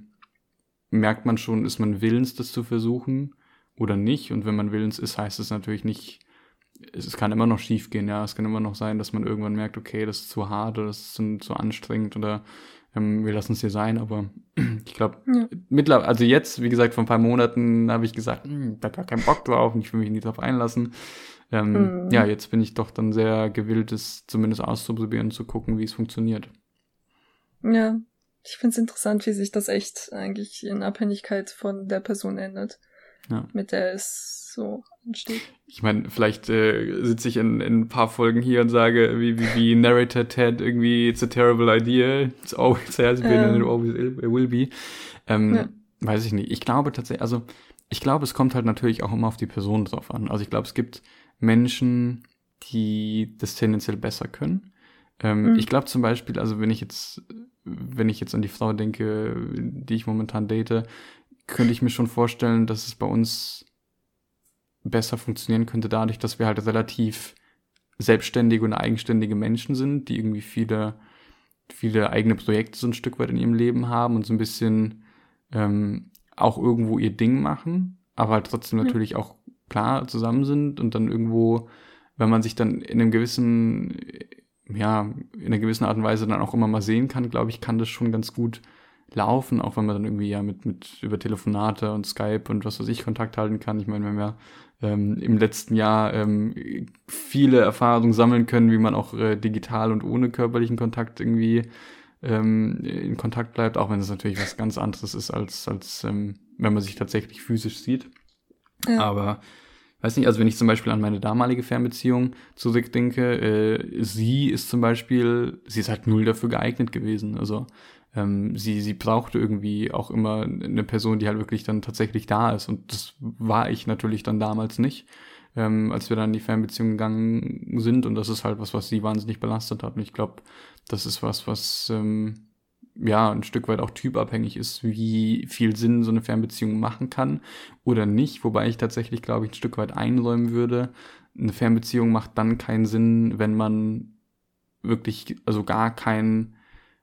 merkt man schon, ist man willens, das zu versuchen oder nicht? Und wenn man willens ist, heißt es natürlich nicht, es kann immer noch schief gehen, ja. Es kann immer noch sein, dass man irgendwann merkt, okay, das ist zu hart oder das ist zu anstrengend oder wir lassen es hier sein, aber ich glaube, mittlerweile, also jetzt, wie gesagt, vor ein paar Monaten habe ich gesagt, da gar keinen Bock drauf und ich will mich nicht drauf einlassen. Jetzt bin ich doch dann sehr gewillt, es zumindest auszuprobieren und zu gucken, wie es funktioniert. Ja, ich finde es interessant, wie sich das echt eigentlich in Abhängigkeit von der Person ändert, mit der es so entsteht. Ich meine, vielleicht sitze ich in ein paar Folgen hier und sage, wie Narrator Ted irgendwie, it's a terrible idea, it's always has been and it always will be. Weiß ich nicht. Ich glaube tatsächlich, es kommt halt natürlich auch immer auf die Person drauf an. Also ich glaube, es gibt Menschen, die das tendenziell besser können. Ich glaube zum Beispiel, also wenn ich jetzt an die Frau denke, die ich momentan date, könnte ich mir schon vorstellen, dass es bei uns besser funktionieren könnte, dadurch, dass wir halt relativ selbstständige und eigenständige Menschen sind, die irgendwie viele eigene Projekte so ein Stück weit in ihrem Leben haben und so ein bisschen auch irgendwo ihr Ding machen, aber halt trotzdem natürlich auch klar zusammen sind und dann irgendwo, wenn man sich dann in einer gewissen Art und Weise dann auch immer mal sehen kann, glaube ich, kann das schon ganz gut laufen, auch wenn man dann irgendwie ja mit über Telefonate und Skype und was weiß ich Kontakt halten kann. Ich meine, wir haben ja im letzten Jahr viele Erfahrungen sammeln können, wie man auch digital und ohne körperlichen Kontakt irgendwie in Kontakt bleibt, auch wenn es natürlich was ganz anderes ist, als wenn man sich tatsächlich physisch sieht. Ja. Aber weiß nicht, also wenn ich zum Beispiel an meine damalige Fernbeziehung zurückdenke, sie ist halt null dafür geeignet gewesen. Also sie brauchte irgendwie auch immer eine Person, die halt wirklich dann tatsächlich da ist. Und das war ich natürlich dann damals nicht, als wir dann in die Fernbeziehung gegangen sind. Und das ist halt was sie wahnsinnig belastet hat. Und ich glaube, das ist was ein Stück weit auch typabhängig ist, wie viel Sinn so eine Fernbeziehung machen kann oder nicht. Wobei ich tatsächlich, glaube ich, ein Stück weit einräumen würde, eine Fernbeziehung macht dann keinen Sinn, wenn man wirklich, also gar keine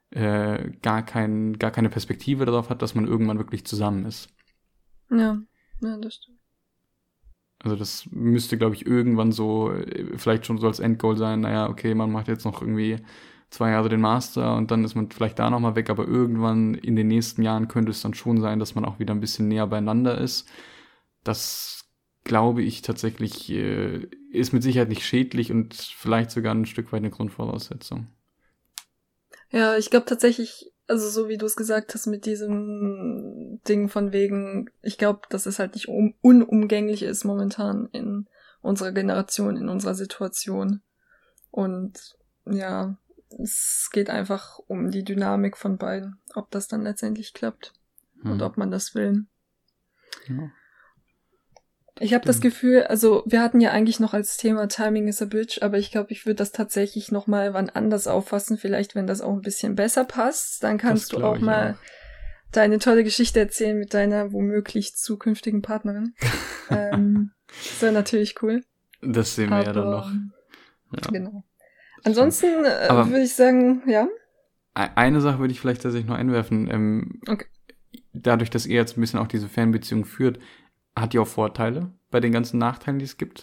Perspektive darauf hat, dass man irgendwann wirklich zusammen ist. Ja, das stimmt. Also das müsste, glaube ich, irgendwann so vielleicht schon so als Endgoal sein, naja, okay, man macht jetzt noch irgendwie 2 Jahre den Master und dann ist man vielleicht da nochmal weg, aber irgendwann in den nächsten Jahren könnte es dann schon sein, dass man auch wieder ein bisschen näher beieinander ist. Das glaube ich tatsächlich ist mit Sicherheit nicht schädlich und vielleicht sogar ein Stück weit eine Grundvoraussetzung. Ja, ich glaube tatsächlich, also so wie du es gesagt hast mit diesem Ding von wegen, ich glaube, dass es halt nicht unumgänglich ist momentan in unserer Generation, in unserer Situation. Und ja, es geht einfach um die Dynamik von beiden, ob das dann letztendlich klappt und ob man das will. Ja. Ich habe das Gefühl, also wir hatten ja eigentlich noch als Thema Timing is a Bitch, aber ich glaube, ich würde das tatsächlich nochmal wann anders auffassen, vielleicht wenn das auch ein bisschen besser passt, dann kannst du auch mal deine tolle Geschichte erzählen mit deiner womöglich zukünftigen Partnerin. Das wäre natürlich cool. Das sehen wir ja dann noch. Ja. Genau. Ansonsten würde ich sagen, ja. Eine Sache würde ich vielleicht tatsächlich noch einwerfen. Okay. Dadurch, dass ihr jetzt ein bisschen auch diese Fernbeziehung führt, hat die auch Vorteile bei den ganzen Nachteilen, die es gibt?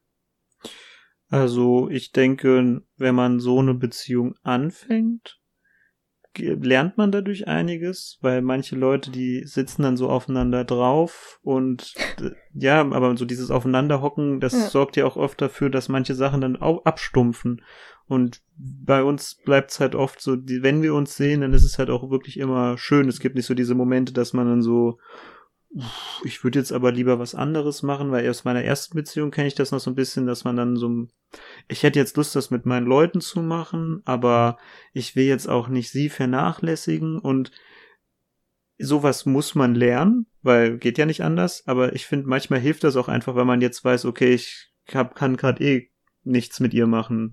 Also ich denke, wenn man so eine Beziehung anfängt, lernt man dadurch einiges, weil manche Leute, die sitzen dann so aufeinander drauf und ja, aber so dieses Aufeinanderhocken, das sorgt ja auch oft dafür, dass manche Sachen dann auch abstumpfen. Und bei uns bleibt's halt oft so, wenn wir uns sehen, dann ist es halt auch wirklich immer schön. Es gibt nicht so diese Momente, dass man dann so, ich würde jetzt aber lieber was anderes machen, weil aus meiner ersten Beziehung kenne ich das noch so ein bisschen, dass man dann so, ich hätte jetzt Lust, das mit meinen Leuten zu machen, aber ich will jetzt auch nicht sie vernachlässigen und sowas muss man lernen, weil geht ja nicht anders, aber ich finde, manchmal hilft das auch einfach, weil man jetzt weiß, okay, ich kann gerade nichts mit ihr machen.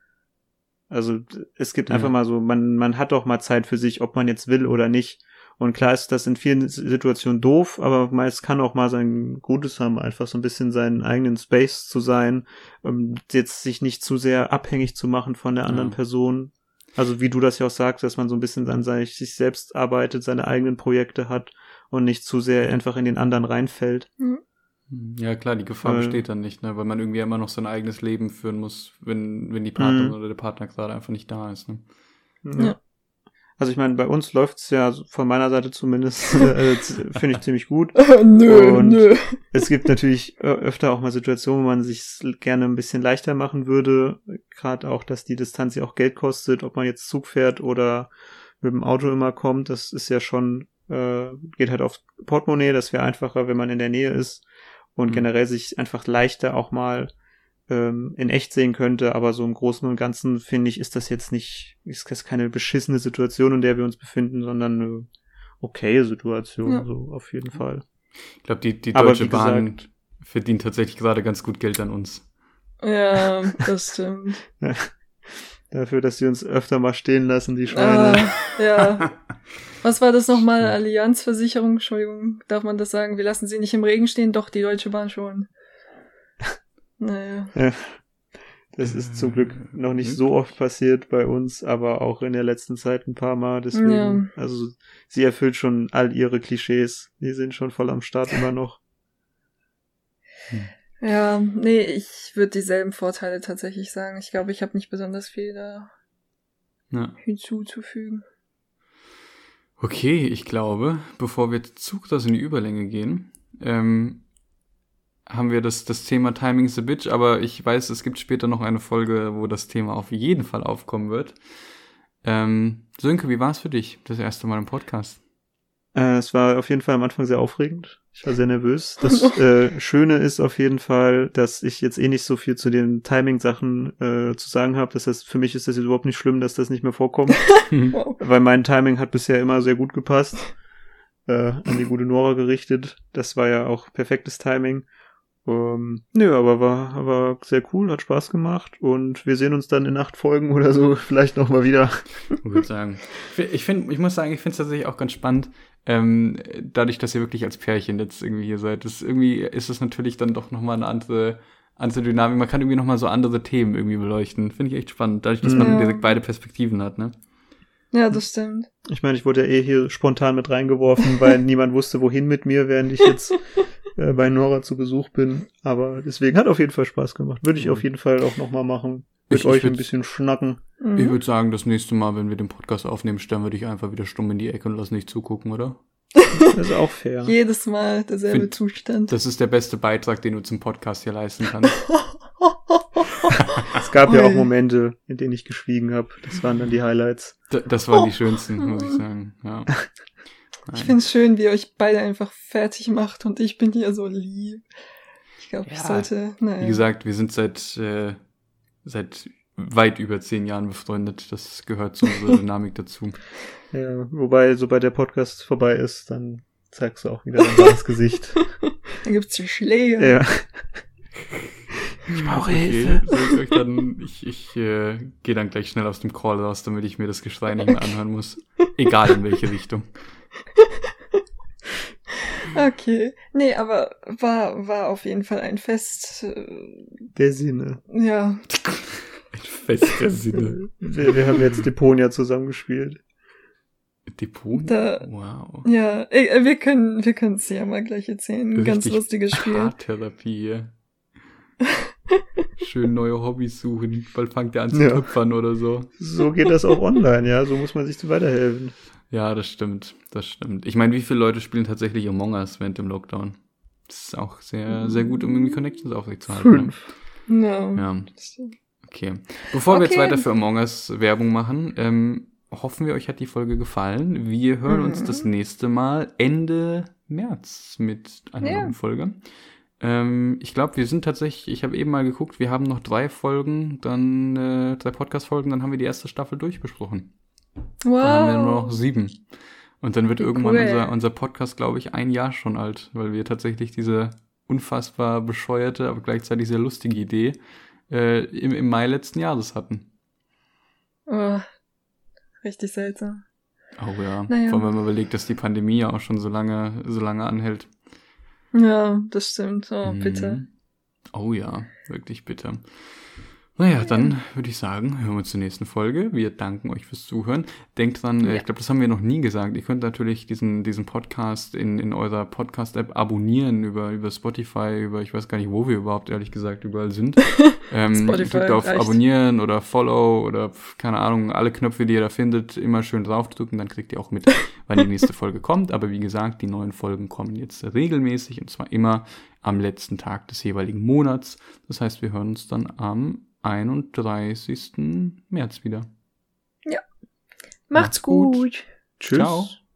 Also es gibt einfach mal so, man hat doch mal Zeit für sich, ob man jetzt will oder nicht. Und klar ist das in vielen Situationen doof, aber es kann auch mal sein Gutes haben, einfach so ein bisschen seinen eigenen Space zu sein, jetzt sich nicht zu sehr abhängig zu machen von der anderen Person. Also wie du das ja auch sagst, dass man so ein bisschen an sich selbst arbeitet, seine eigenen Projekte hat und nicht zu sehr einfach in den anderen reinfällt. Ja klar, die Gefahr besteht dann nicht, ne, weil man irgendwie immer noch sein eigenes Leben führen muss, wenn die Partnerin oder der Partner gerade einfach nicht da ist. Ne? Ja. Also ich meine, bei uns läuft's ja von meiner Seite zumindest, finde ich ziemlich gut. Nö. Es gibt natürlich öfter auch mal Situationen, wo man sich gerne ein bisschen leichter machen würde. Gerade auch, dass die Distanz ja auch Geld kostet, ob man jetzt Zug fährt oder mit dem Auto immer kommt. Das ist ja schon, geht halt aufs Portemonnaie. Das wäre einfacher, wenn man in der Nähe ist und generell sich einfach leichter auch mal in echt sehen könnte, aber so im Großen und Ganzen finde ich, ist das keine beschissene Situation, in der wir uns befinden, sondern eine okaye Situation, so auf jeden Fall. Ich glaube, die Deutsche Bahn verdient tatsächlich gerade ganz gut Geld an uns. Ja, das stimmt. Dafür, dass sie uns öfter mal stehen lassen, die Schweine. Ja. Was war das nochmal? Allianzversicherung? Entschuldigung, darf man das sagen? Wir lassen sie nicht im Regen stehen, doch die Deutsche Bahn schon. Naja. Ja, das ist zum Glück noch nicht so oft passiert bei uns, aber auch in der letzten Zeit ein paar Mal. Deswegen, also sie erfüllt schon all ihre Klischees. Die sind schon voll am Start immer noch. Ja, nee, ich würde dieselben Vorteile tatsächlich sagen. Ich glaube, ich habe nicht besonders viel da hinzuzufügen. Okay, ich glaube, bevor wir zu krass in die Überlänge gehen, haben wir das Thema Timing is a Bitch, aber ich weiß, es gibt später noch eine Folge, wo das Thema auf jeden Fall aufkommen wird. Sönke, wie war es für dich, das erste Mal im Podcast? Es war auf jeden Fall am Anfang sehr aufregend. Ich war sehr nervös. Das Schöne ist auf jeden Fall, dass ich jetzt nicht so viel zu den Timing-Sachen zu sagen habe. Das heißt, für mich ist das jetzt überhaupt nicht schlimm, dass das nicht mehr vorkommt. Weil mein Timing hat bisher immer sehr gut gepasst. An die gute Nora gerichtet. Das war ja auch perfektes Timing. Nö, aber war sehr cool, hat Spaß gemacht und wir sehen uns dann in 8 Folgen oder so vielleicht noch mal wieder. Ich würde sagen. Ich muss sagen, ich finde es tatsächlich auch ganz spannend, dadurch, dass ihr wirklich als Pärchen jetzt irgendwie hier seid. Irgendwie ist es natürlich dann doch nochmal eine andere Dynamik. Man kann irgendwie nochmal so andere Themen irgendwie beleuchten. Finde ich echt spannend, dadurch, dass man direkt beide Perspektiven hat, ne? Ja, das stimmt. Ich meine, ich wurde ja hier spontan mit reingeworfen, weil niemand wusste, wohin mit mir, während ich jetzt bei Nora zu Besuch bin. Aber deswegen hat auf jeden Fall Spaß gemacht. Würde ich auf jeden Fall auch nochmal machen. Mit euch ein bisschen schnacken. Ich würde sagen, das nächste Mal, wenn wir den Podcast aufnehmen, stellen wir dich einfach wieder stumm in die Ecke und lassen dich zugucken, oder? Das ist auch fair. Jedes Mal derselbe Zustand. Das ist der beste Beitrag, den du zum Podcast hier leisten kannst. Es gab ja auch Momente, in denen ich geschwiegen habe. Das waren dann die Highlights. Das waren die schönsten, muss ich sagen. Ja. Ich finde es schön, wie ihr euch beide einfach fertig macht und ich bin hier so lieb. Ich glaube, ich sollte... Naja. Wie gesagt, wir sind seit weit über 10 Jahren befreundet. Das gehört zu unserer Dynamik dazu. Ja, wobei, sobald der Podcast vorbei ist, dann zeigst du auch wieder dein wahres Gesicht. Dann gibt's die Schläge. Ja. Ich brauche Hilfe. Ich gehe dann gleich schnell aus dem Call raus, damit ich mir das Geschrei nicht mehr anhören muss. Egal in welche Richtung. Okay. Nee, aber war auf jeden Fall ein Fest. Der Sinne. Ja. Ein Fest der Sinne. Wir haben jetzt Deponia zusammengespielt. Deponia? Wow. Ja, wir können es ja mal gleich erzählen. Ein ganz lustiges Spiel. Paartherapie hier. Schön neue Hobbys suchen. Bald fängt er an zu töpfern oder so. So geht das auch online, ja. So muss man sich weiterhelfen. Ja, das stimmt. Ich meine, wie viele Leute spielen tatsächlich Among Us während dem Lockdown? Das ist auch sehr, sehr gut, um irgendwie Connections aufrechtzuerhalten. 5. No. Ja. Okay. Bevor wir jetzt weiter für Among Us Werbung machen, hoffen wir, euch hat die Folge gefallen. Wir hören uns das nächste Mal Ende März mit einer neuen Folge. Ich glaube, wir sind tatsächlich, ich habe eben mal geguckt, wir haben noch 3 Folgen, dann 3 Podcast-Folgen, dann haben wir die erste Staffel durchbesprochen. Wow. Dann haben wir nur noch 7. Und dann wird irgendwann unser Podcast, glaube ich, 1 Jahr schon alt, weil wir tatsächlich diese unfassbar bescheuerte, aber gleichzeitig sehr lustige Idee im Mai letzten Jahres hatten. Oh, richtig seltsam. Oh ja, naja. Vor allem, wenn man überlegt, dass die Pandemie ja auch schon so lange anhält. Ja, das stimmt. Oh, bitte. Oh ja, wirklich bitte. Naja, dann würde ich sagen, hören wir uns zur nächsten Folge. Wir danken euch fürs Zuhören. Denkt dran, ich glaube, das haben wir noch nie gesagt. Ihr könnt natürlich diesen Podcast in eurer Podcast-App abonnieren über Spotify, ich weiß gar nicht, wo wir überhaupt, ehrlich gesagt, überall sind. Spotify drückt auf reicht. Abonnieren oder Follow oder keine Ahnung, alle Knöpfe, die ihr da findet, immer schön draufdrücken, dann kriegt ihr auch mit, wann die nächste Folge kommt. Aber wie gesagt, die neuen Folgen kommen jetzt regelmäßig und zwar immer am letzten Tag des jeweiligen Monats. Das heißt, wir hören uns dann am 31. März wieder. Ja. Macht's gut. Tschüss. Ciao.